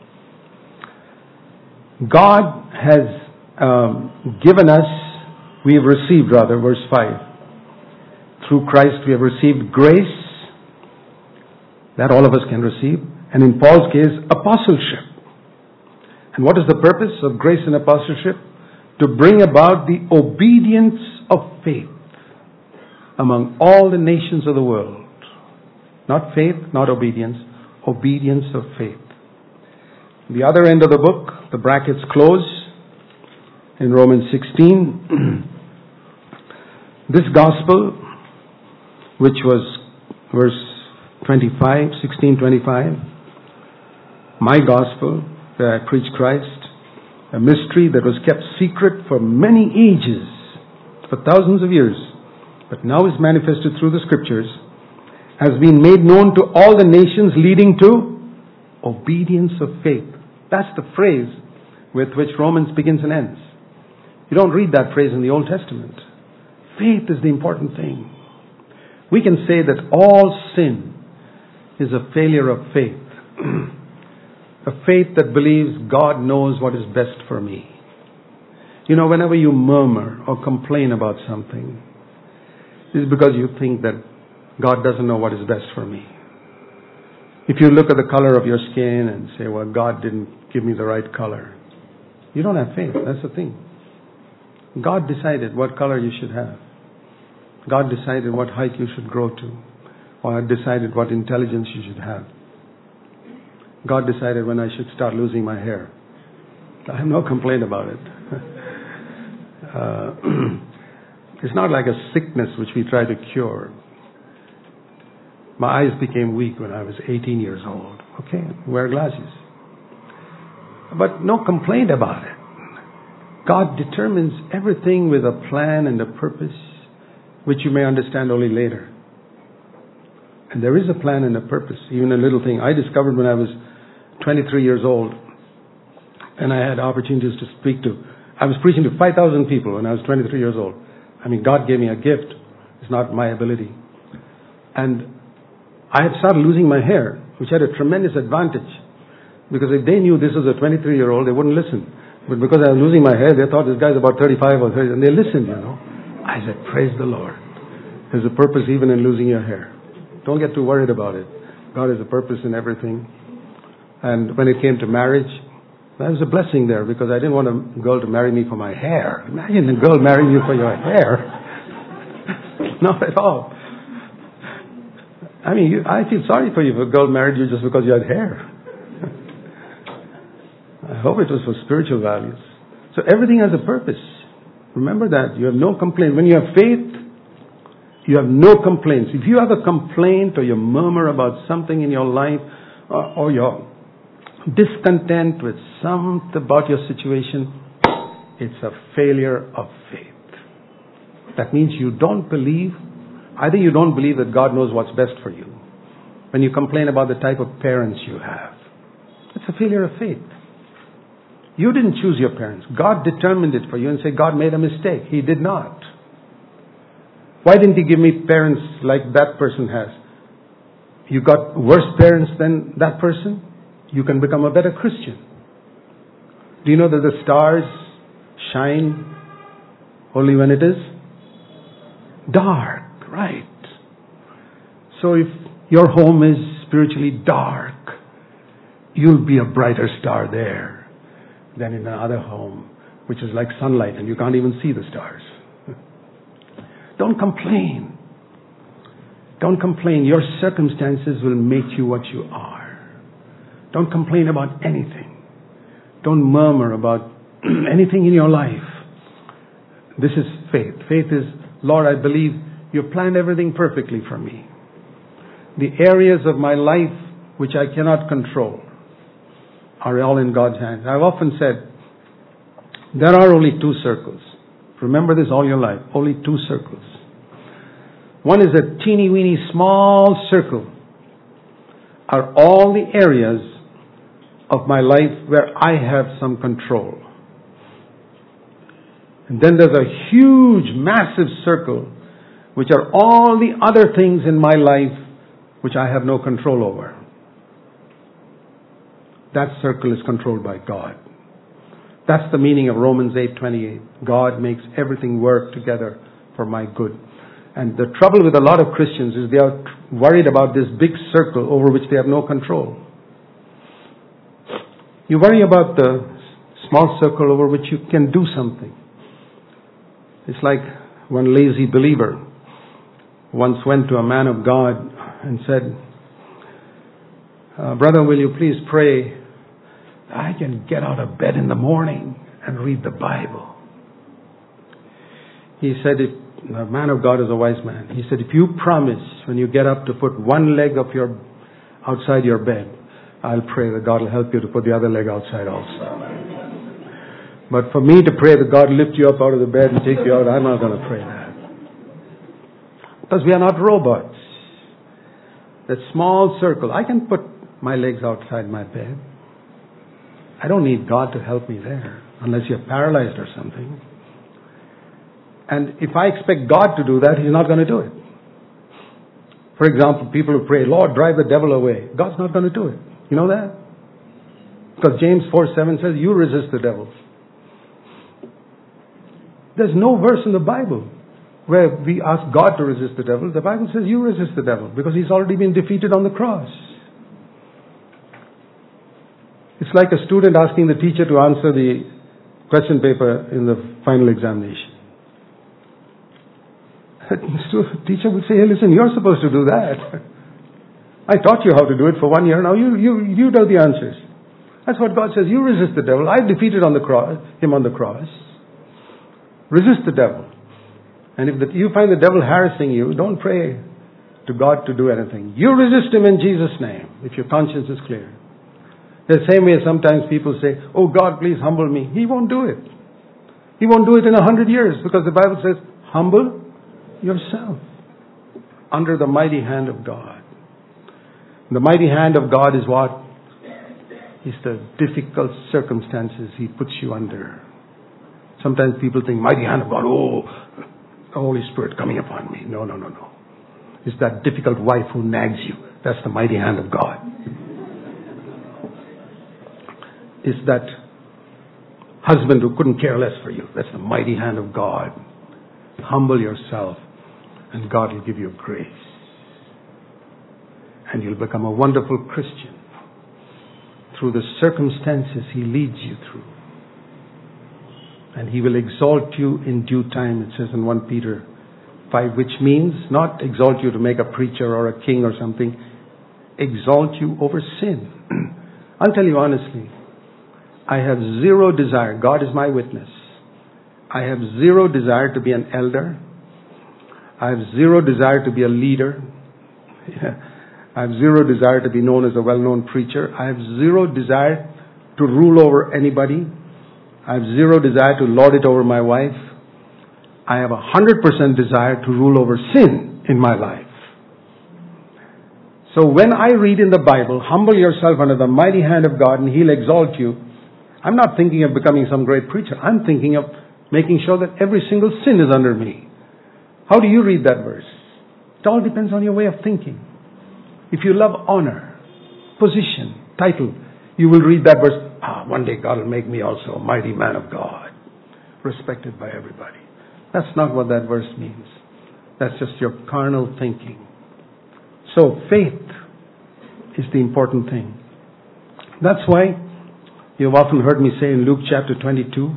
God has um, given us, we have received rather, verse five. Through Christ we have received grace, that all of us can receive, and in Paul's case, apostleship. And what is the purpose of grace and apostleship? To bring about the obedience of faith among all the nations of the world. Not faith, not obedience, obedience of faith. The other end of the book, the brackets close in Romans sixteen. This gospel, which was verse twenty-five, sixteen twenty-five, my gospel that I preach Christ, a mystery that was kept secret for many ages, for thousands of years, but now is manifested through the scriptures, has been made known to all the nations, leading to obedience of faith. That's the phrase with which Romans begins and ends. You don't read that phrase in the Old Testament. Faith is the important thing. We can say that all sin is a failure of faith. A faith that believes God knows what is best for me. You know, whenever you murmur or complain about something, it's because you think that God doesn't know what is best for me. If you look at the color of your skin and say, well, God didn't give me the right color, you don't have faith. That's the thing. God decided what color you should have. God decided what height you should grow to. Or decided what intelligence you should have. God decided when I should start losing my hair. I have no complaint about it. uh, it's not like a sickness which we try to cure. My eyes became weak when I was eighteen years old. Okay, wear glasses. But no complaint about it. God determines everything with a plan and a purpose, which you may understand only later. And there is a plan and a purpose, even a little thing. I discovered when I was twenty-three years old, and I had opportunities to speak to. I was preaching to five thousand people when I was twenty-three years old. I mean, God gave me a gift. It's not my ability. And I had started losing my hair, which had a tremendous advantage. Because if they knew this was a twenty-three-year-old, they wouldn't listen. But because I was losing my hair, they thought this guy's about thirty-five or thirty, and they listened, you know. I said, praise the Lord. There's a purpose even in losing your hair. Don't get too worried about it. God has a purpose in everything. And when it came to marriage, that was a blessing there, because I didn't want a girl to marry me for my hair. Imagine a girl marrying you for your hair. Not at all. I mean, you, I feel sorry for you if a girl married you just because you had hair. I hope it was for spiritual values. So everything has a purpose. Remember that. You have no complaint. When you have faith, you have no complaints. If you have a complaint or you murmur about something in your life, or, or you're discontent with something about your situation, it's a failure of faith. That means you don't believe, either you don't believe that God knows what's best for you. When you complain about the type of parents you have, it's a failure of faith. You didn't choose your parents. God determined it for you, and say God made a mistake. He did not. Why didn't He give me parents like that person has? You got worse parents than that person? You can become a better Christian. Do you know that the stars shine only when it is dark? Right. So if your home is spiritually dark, you'll be a brighter star there than in another home, which is like sunlight and you can't even see the stars. Don't complain. Don't complain. Your circumstances will make you what you are. Don't complain about anything. Don't murmur about anything in your life. This is faith. Faith is, Lord, I believe you planned everything perfectly for me. The areas of my life which I cannot control are all in God's hands. I've often said, there are only two circles. Remember this all your life. Only two circles. One is a teeny weeny small circle, are all the areas of my life where I have some control. And then there's a huge, massive circle, which are all the other things in my life which I have no control over. That circle is controlled by God. That's the meaning of Romans eight twenty-eight. God makes everything work together for my good. And the trouble with a lot of Christians is they are worried about this big circle over which they have no control. You worry about the small circle over which you can do something. It's like one lazy believer once went to a man of God and said, uh, "Brother, will you please pray? I can get out of bed in the morning and read the Bible." He said, if, the man of God is a wise man. He said, if you promise when you get up to put one leg of your outside your bed, I'll pray that God will help you to put the other leg outside also. But for me to pray that God lift you up out of the bed and take you out, I'm not going to pray that. Because we are not robots. That small circle, I can put my legs outside my bed. I don't need God to help me there, unless you're paralyzed or something. And if I expect God to do that, He's not going to do it. For example, people who pray, Lord, drive the devil away. God's not going to do it. You know that? Because James four seven says, you resist the devil. There's no verse in the Bible where we ask God to resist the devil. The Bible says you resist the devil because he's already been defeated on the cross. It's like a student asking the teacher to answer the question paper in the final examination. The teacher would say, hey, listen, you're supposed to do that. I taught you how to do it for one year. Now you, you, you know the answers. That's what God says. You resist the devil. I defeated on the cross, him on the cross. Resist the devil. And if the, you find the devil harassing you, don't pray to God to do anything. You resist him in Jesus' name, if your conscience is clear. The same way sometimes people say, oh God, please humble me. He won't do it. He won't do it in a hundred years because the Bible says, humble yourself under the mighty hand of God. The mighty hand of God is what? It's the difficult circumstances He puts you under. Sometimes people think, mighty hand of God, oh, the Holy Spirit coming upon me. No, no, no, no. It's that difficult wife who nags you. That's the mighty hand of God. It's that husband who couldn't care less for you. That's the mighty hand of God. Humble yourself and God will give you grace. And you'll become a wonderful Christian through the circumstances He leads you through. And He will exalt you in due time, it says in First Peter five, which means not exalt you to make a preacher or a king or something. Exalt you over sin. I'll tell you honestly, I have zero desire. God is my witness. I have zero desire to be an elder. I have zero desire to be a leader. I have zero desire to be known as a well-known preacher. I have zero desire to rule over anybody. I have zero desire to lord it over my wife. I have a hundred percent desire to rule over sin in my life. So when I read in the Bible, humble yourself under the mighty hand of God and He'll exalt you, I'm not thinking of becoming some great preacher. I'm thinking of making sure that every single sin is under me. How do you read that verse? It all depends on your way of thinking. If you love honor, position, title, you will read that verse, ah, one day God will make me also a mighty man of God, respected by everybody. That's not what that verse means. That's just your carnal thinking. So faith is the important thing. That's why you've often heard me say in Luke chapter twenty-two,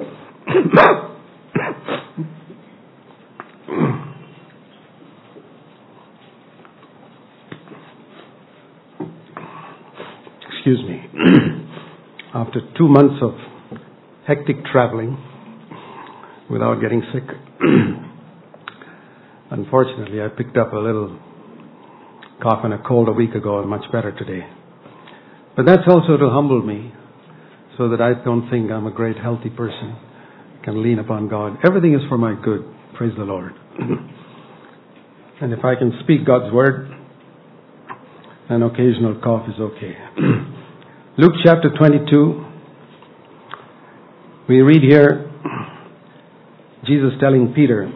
excuse me, after two months of hectic traveling without getting sick, unfortunately I picked up a little cough and a cold a week ago. I'm much better today. But that's also to humble me so that I don't think I'm a great healthy person, can lean upon God. Everything is for my good. Praise the Lord. And if I can speak God's word, an occasional cough is okay. Luke chapter twenty-two. We read here, Jesus telling Peter,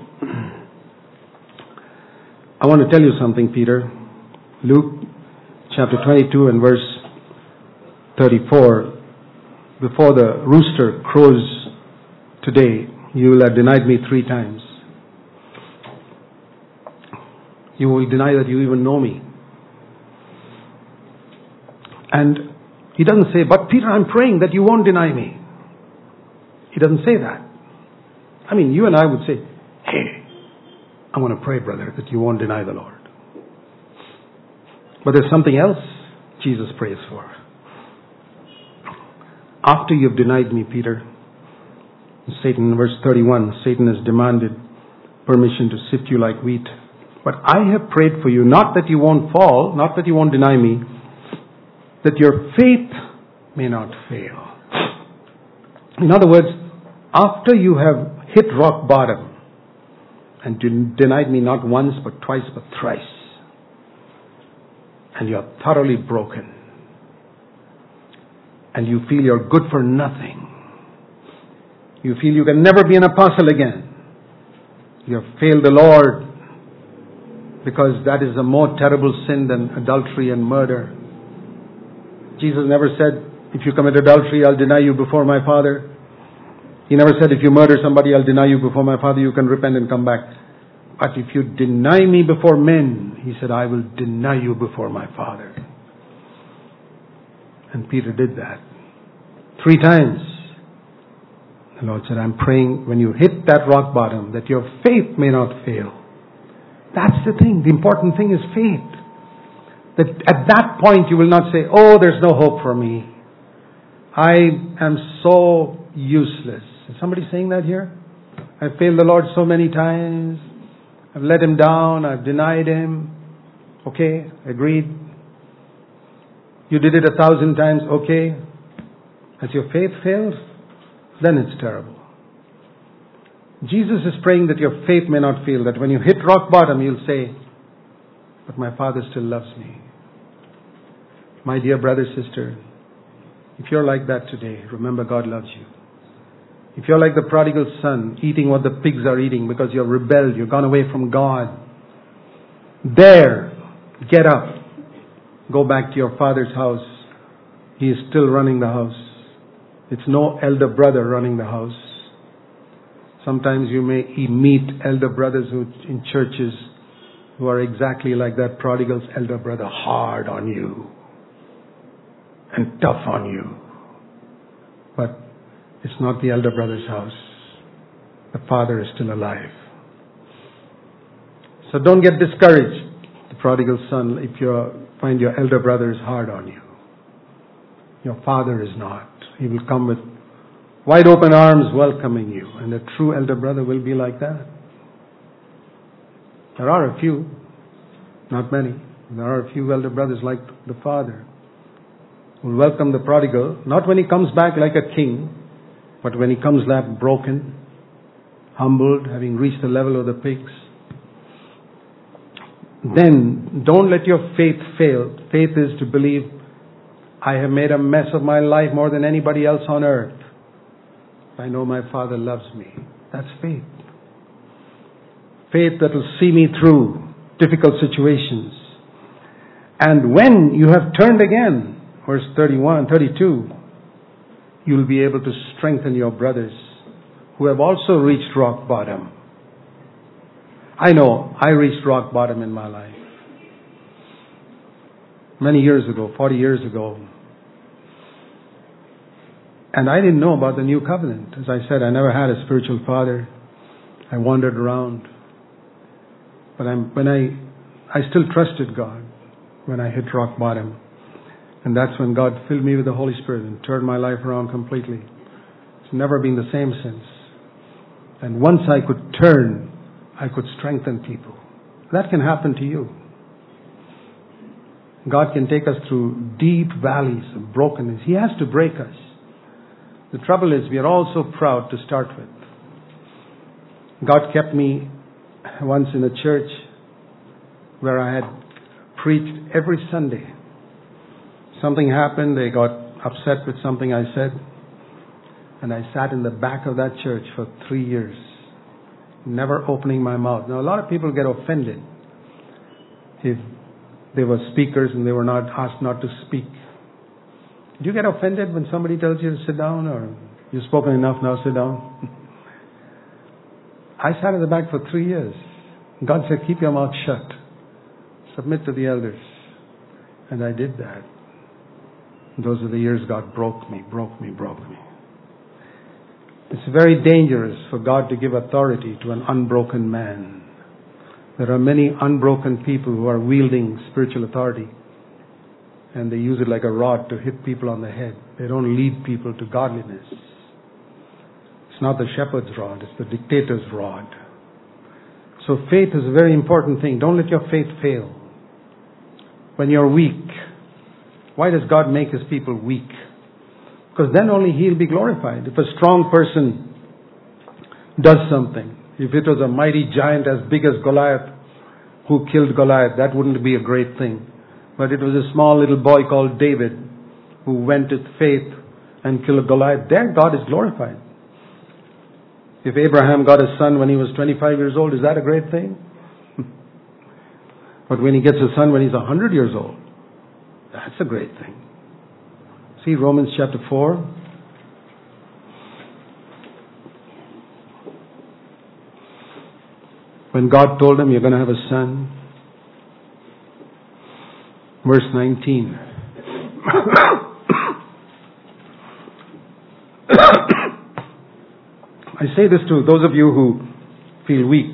I want to tell you something, Peter. Luke chapter twenty-two and verse thirty-four. Before the rooster crows today, you will have denied me three times. You will deny that you even know me. And he doesn't say, but Peter, I'm praying that you won't deny me. He doesn't say that. I mean, you and I would say, hey, I want to pray, brother, that you won't deny the Lord. But there's something else Jesus prays for. After you've denied me, Peter, Satan, in verse thirty-one, Satan has demanded permission to sift you like wheat. But I have prayed for you, not that you won't fall, not that you won't deny me, that your faith may not fail. In other words, after you have hit rock bottom and denied me not once but twice but thrice, and you are thoroughly broken, and you feel you're good for nothing, you feel you can never be an apostle again, you have failed the Lord because that is a more terrible sin than adultery and murder. Jesus never said, if you commit adultery, I'll deny you before my Father. He never said, if you murder somebody, I'll deny you before my Father. You can repent and come back. But if you deny me before men, he said, I will deny you before my Father. And Peter did that. Three times. The Lord said, I'm praying when you hit that rock bottom, that your faith may not fail. That's the thing. The important thing is faith. That at that point you will not say, oh, there's no hope for me. I am so useless. Is somebody saying that here? I've failed the Lord so many times. I've let Him down. I've denied Him. Okay, agreed. You did it a thousand times. Okay. Has your faith failed? Then it's terrible. Jesus is praying that your faith may not fail. That when you hit rock bottom, you'll say, but my Father still loves me. My dear brother, sister, if you're like that today, remember God loves you. If you're like the prodigal son, eating what the pigs are eating because you've rebelled, you've gone away from God, there, get up. Go back to your father's house. He is still running the house. It's no elder brother running the house. Sometimes you may meet elder brothers who, in churches who are exactly like that prodigal's elder brother, hard on you and tough on you. But it's not the elder brother's house. The father is still alive. So don't get discouraged, the prodigal son, if you find your elder brother is hard on you. Your father is not. He will come with wide open arms welcoming you. And a true elder brother will be like that. There are a few, not many. There are a few elder brothers like the father who will welcome the prodigal, not when he comes back like a king, but when he comes back broken, humbled, having reached the level of the pigs. Then don't let your faith fail. Faith is to believe, I have made a mess of my life more than anybody else on earth. I know my Father loves me. That's faith. Faith that will see me through difficult situations. And when you have turned again, verse thirty-one, thirty-two, you will be able to strengthen your brothers who have also reached rock bottom. I know I reached rock bottom in my life. Many years ago, forty years ago. And I didn't know about the new covenant. As I said, I never had a spiritual father. I wandered around. But I'm, when I, I still trusted God when I hit rock bottom. And that's when God filled me with the Holy Spirit and turned my life around completely. It's never been the same since. And once I could turn, I could strengthen people. That can happen to you. God can take us through deep valleys of brokenness. He has to break us. The trouble is, we are all so proud to start with. God kept me once in a church where I had preached every Sunday. Something happened, they got upset with something I said, and I sat in the back of that church for three years, never opening my mouth. Now, a lot of people get offended if they were speakers and they were not asked not to speak. Do you get offended when somebody tells you to sit down, or you've spoken enough, now sit down? I sat in the back for three years. God said, keep your mouth shut. Submit to the elders. And I did that. Those are the years God broke me, broke me, broke me. It's very dangerous for God to give authority to an unbroken man. There are many unbroken people who are wielding spiritual authority, and they use it like a rod to hit people on the head. They don't lead people to godliness. It's not the shepherd's rod, it's the dictator's rod. So faith is a very important thing. Don't let your faith fail. When you're weak, why does God make His people weak? Because then only He'll be glorified. If a strong person does something, if it was a mighty giant as big as Goliath who killed Goliath, that wouldn't be a great thing. But it was a small little boy called David who went with faith and killed Goliath. There God is glorified. If Abraham got a son when he was twenty-five years old, is that a great thing? But when he gets a son when he's one hundred years old, that's a great thing. See Romans chapter four. When God told him, you're going to have a son. Verse nineteen. I say this to those of you who feel weak.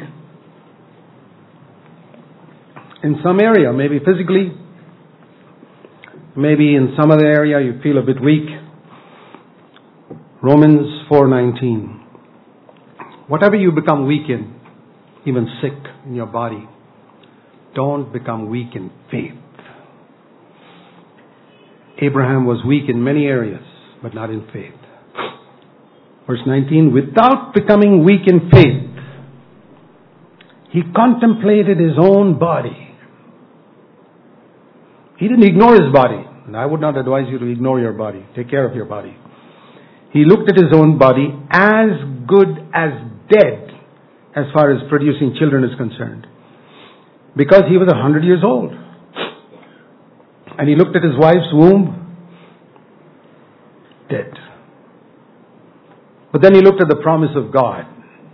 In some area, maybe physically, maybe in some other area you feel a bit weak. Romans four nineteen. Whatever you become weak in, even sick in your body, don't become weak in faith. Abraham was weak in many areas, but not in faith. Verse nineteen, without becoming weak in faith, he contemplated his own body. He didn't ignore his body. And I would not advise you to ignore your body. Take care of your body. He looked at his own body as good as dead as far as producing children is concerned. Because he was a hundred years old. And he looked at his wife's womb, dead. But then he looked at the promise of God.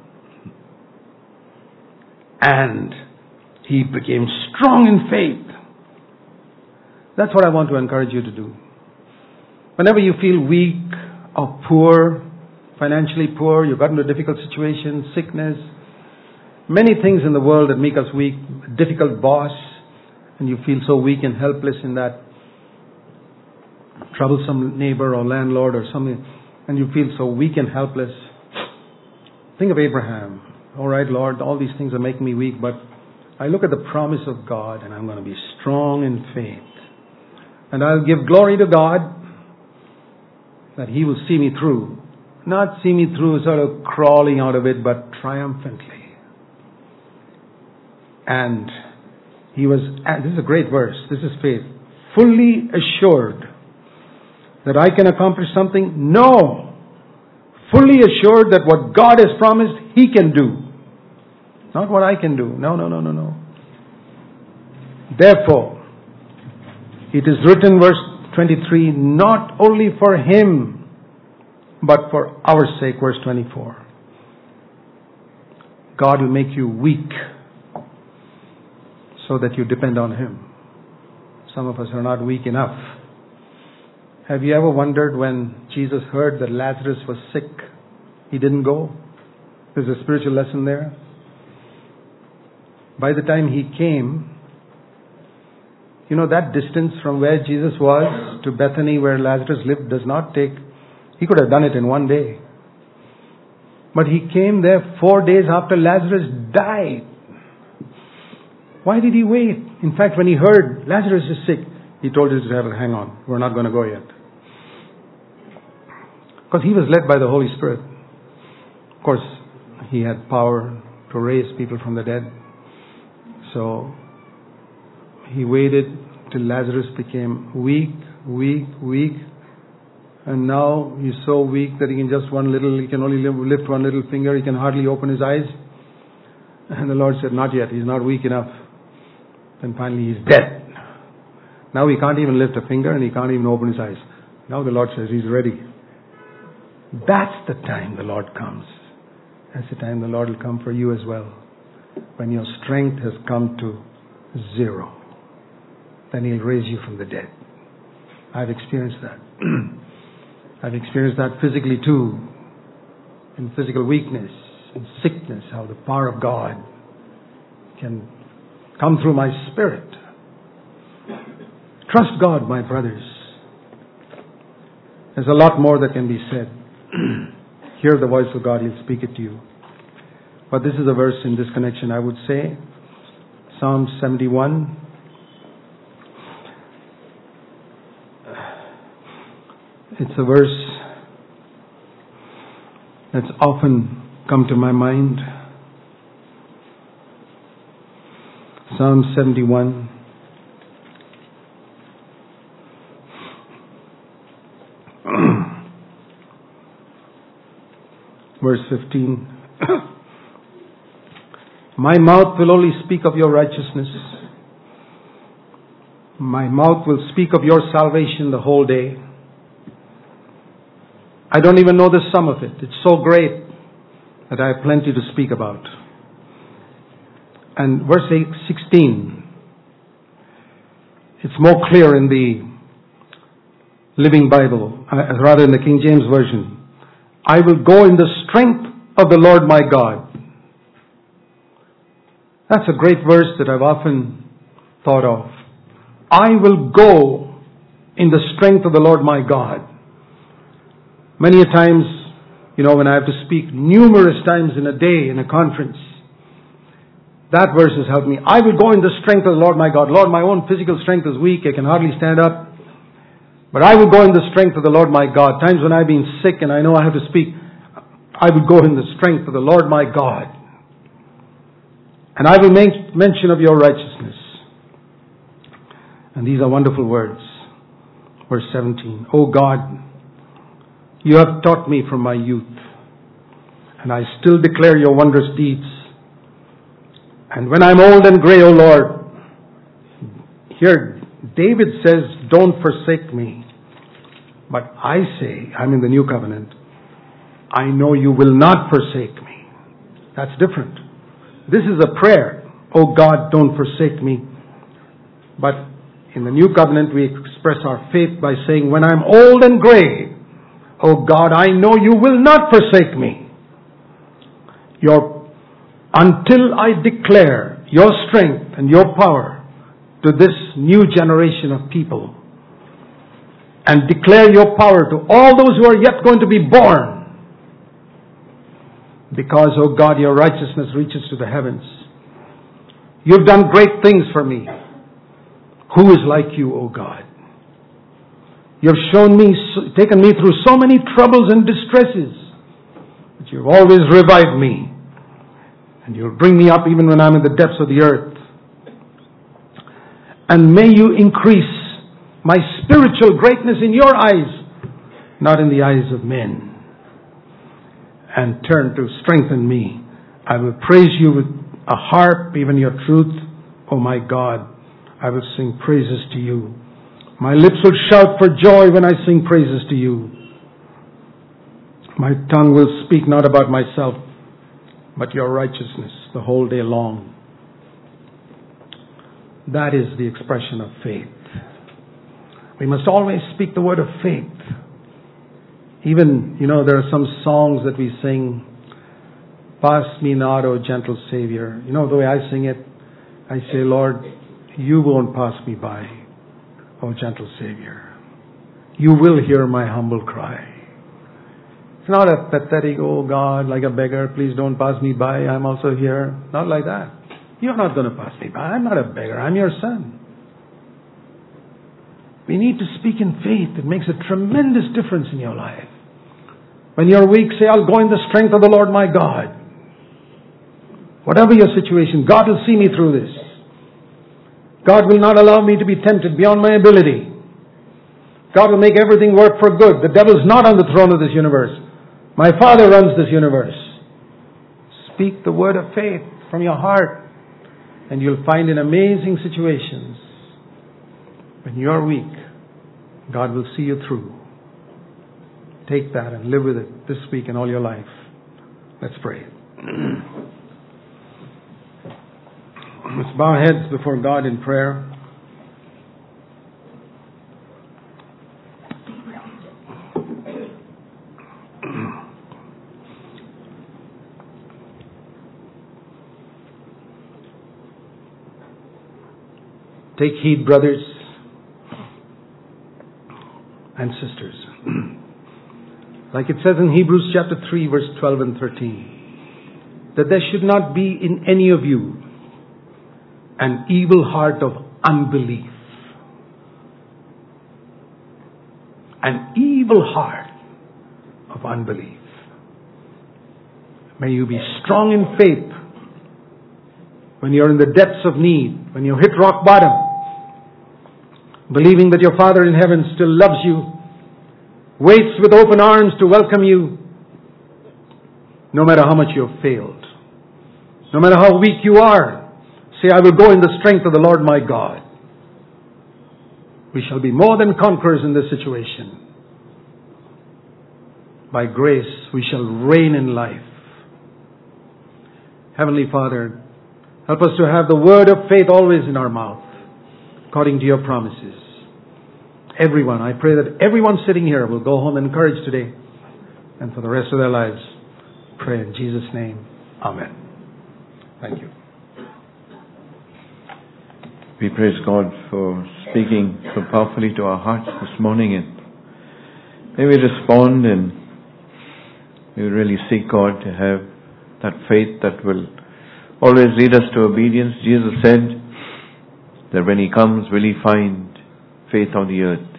And he became strong in faith. That's what I want to encourage you to do. Whenever you feel weak or poor, financially poor, you've got into a difficult situation, sickness, many things in the world that make us weak, a difficult boss, and you feel so weak and helpless in that troublesome neighbor or landlord or something, and you feel so weak and helpless. Think of Abraham. All right, Lord, all these things are making me weak, but I look at the promise of God and I'm going to be strong in faith. And I'll give glory to God that He will see me through. Not see me through sort of crawling out of it, but triumphantly. And he was, and this is a great verse, this is faith, fully assured that I can accomplish something? No. Fully assured that what God has promised, He can do. Not what I can do. No, no, no, no, no. Therefore, it is written, verse twenty-three, not only for him, but for our sake, verse twenty-four. God will make you weak so that you depend on Him. Some of us are not weak enough. Have you ever wondered when Jesus heard that Lazarus was sick, He didn't go? There's a spiritual lesson there. By the time He came, you know, that distance from where Jesus was to Bethany where Lazarus lived does not take, He could have done it in one day. But He came there four days after Lazarus died. Why did He wait? In fact, when He heard Lazarus is sick, He told His disciples, hang on, we're not going to go yet. Because He was led by the Holy Spirit. Of course, He had power to raise people from the dead. So, He waited till Lazarus became weak, weak, weak. And now he's so weak that he can just one little, he can only lift one little finger. He can hardly open his eyes. And the Lord said, not yet. He's not weak enough. Then finally he's dead. Now he can't even lift a finger and he can't even open his eyes. Now the Lord says he's ready. That's the time the Lord comes. That's the time the Lord will come for you as well. When your strength has come to zero. Then He'll raise you from the dead. I've experienced that. I've experienced that physically too. In physical weakness, in sickness, how the power of God can come through my spirit. Trust God, my brothers. There's a lot more that can be said. Hear the voice of God, He'll speak it to you. But this is a verse in this connection, I would say. Psalm seventy-one. It's a verse that's often come to my mind. Psalm seventy-one. Verse fifteen. My mouth will only speak of your righteousness. My mouth will speak of your salvation the whole day. I don't even know the sum of it. It's so great that I have plenty to speak about. And verse sixteen, it's more clear in the Living Bible, uh, rather in the King James Version. I will go in the strength of the Lord my God. That's a great verse that I've often thought of. I will go in the strength of the Lord my God. Many a times, you know, when I have to speak numerous times in a day in a conference, that verse has helped me. I will go in the strength of the Lord my God. Lord, my own physical strength is weak. I can hardly stand up. But I will go in the strength of the Lord my God. Times when I've been sick and I know I have to speak, I will go in the strength of the Lord my God. And I will make mention of your righteousness. And these are wonderful words. Verse seventeen. O God, you have taught me from my youth, and I still declare your wondrous deeds. And when I'm old and gray, O Lord, here David says, don't forsake me. But I say, I'm in the new covenant, I know you will not forsake me. That's different. This is a prayer. Oh God, don't forsake me. But in the new covenant, we express our faith by saying, when I'm old and gray, oh God, I know you will not forsake me. Your, until I declare your strength and your power to this new generation of people, and declare your power to all those who are yet going to be born. Because, oh God, your righteousness reaches to the heavens. You've done great things for me. Who is like you, oh God? You've shown me, taken me through so many troubles and distresses, but you've always revived me. And you'll bring me up even when I'm in the depths of the earth. And may you increase my spiritual greatness in your eyes, not in the eyes of men. And turn to strengthen me. I will praise you with a harp, even your truth. Oh my God, I will sing praises to you. My lips will shout for joy when I sing praises to you. My tongue will speak not about myself, but your righteousness the whole day long. That is the expression of faith. We must always speak the word of faith. Even, you know, there are some songs that we sing, pass me not, O gentle Savior. You know, the way I sing it, I say, Lord, you won't pass me by, O gentle Savior. You will hear my humble cry. It's not a pathetic, oh God, like a beggar, please don't pass me by, I'm also here. Not like that. You're not going to pass me by. I'm not a beggar. I'm your son. We need to speak in faith. It makes a tremendous difference in your life. When you're weak, say, I'll go in the strength of the Lord my God. Whatever your situation, God will see me through this. God will not allow me to be tempted beyond my ability. God will make everything work for good. The devil is not on the throne of this universe. My Father runs this universe. Speak the word of faith from your heart, and you'll find in amazing situations, when you're weak, God will see you through. Take that and live with it this week and all your life. Let's pray. Let's bow our heads before God in prayer. Take heed, brothers and sisters. Like it says in Hebrews chapter three, verse twelve and thirteen, that there should not be in any of you an evil heart of unbelief. An evil heart of unbelief. May you be strong in faith when you're in the depths of need, when you hit rock bottom, believing that your Father in heaven still loves you, waits with open arms to welcome you, no matter how much you have failed. No matter how weak you are, say, I will go in the strength of the Lord my God. We shall be more than conquerors in this situation. By grace, we shall reign in life. Heavenly Father, help us to have the word of faith always in our mouth, according to your promises. Everyone, I pray that everyone sitting here will go home encouraged today and for the rest of their lives. Pray in Jesus' name. Amen. Thank you. We praise God for speaking so powerfully to our hearts this morning, and may we respond and we really seek God to have that faith that will always lead us to obedience. Jesus said that when He comes, will He find faith on the earth?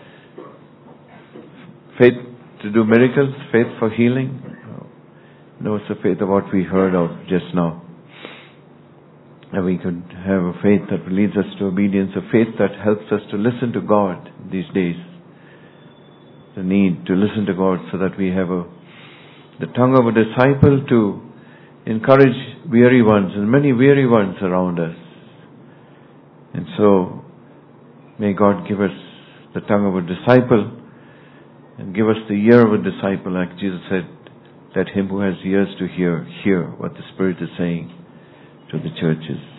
Faith to do miracles, faith for healing? No, it's the faith of what we heard of just now. That we could have a faith that leads us to obedience, a faith that helps us to listen to God these days. The need to listen to God so that we have a, the tongue of a disciple to encourage weary ones, and many weary ones around us. And so, may God give us the tongue of a disciple and give us the ear of a disciple, like Jesus said, let him who has ears to hear, hear what the Spirit is saying to the churches.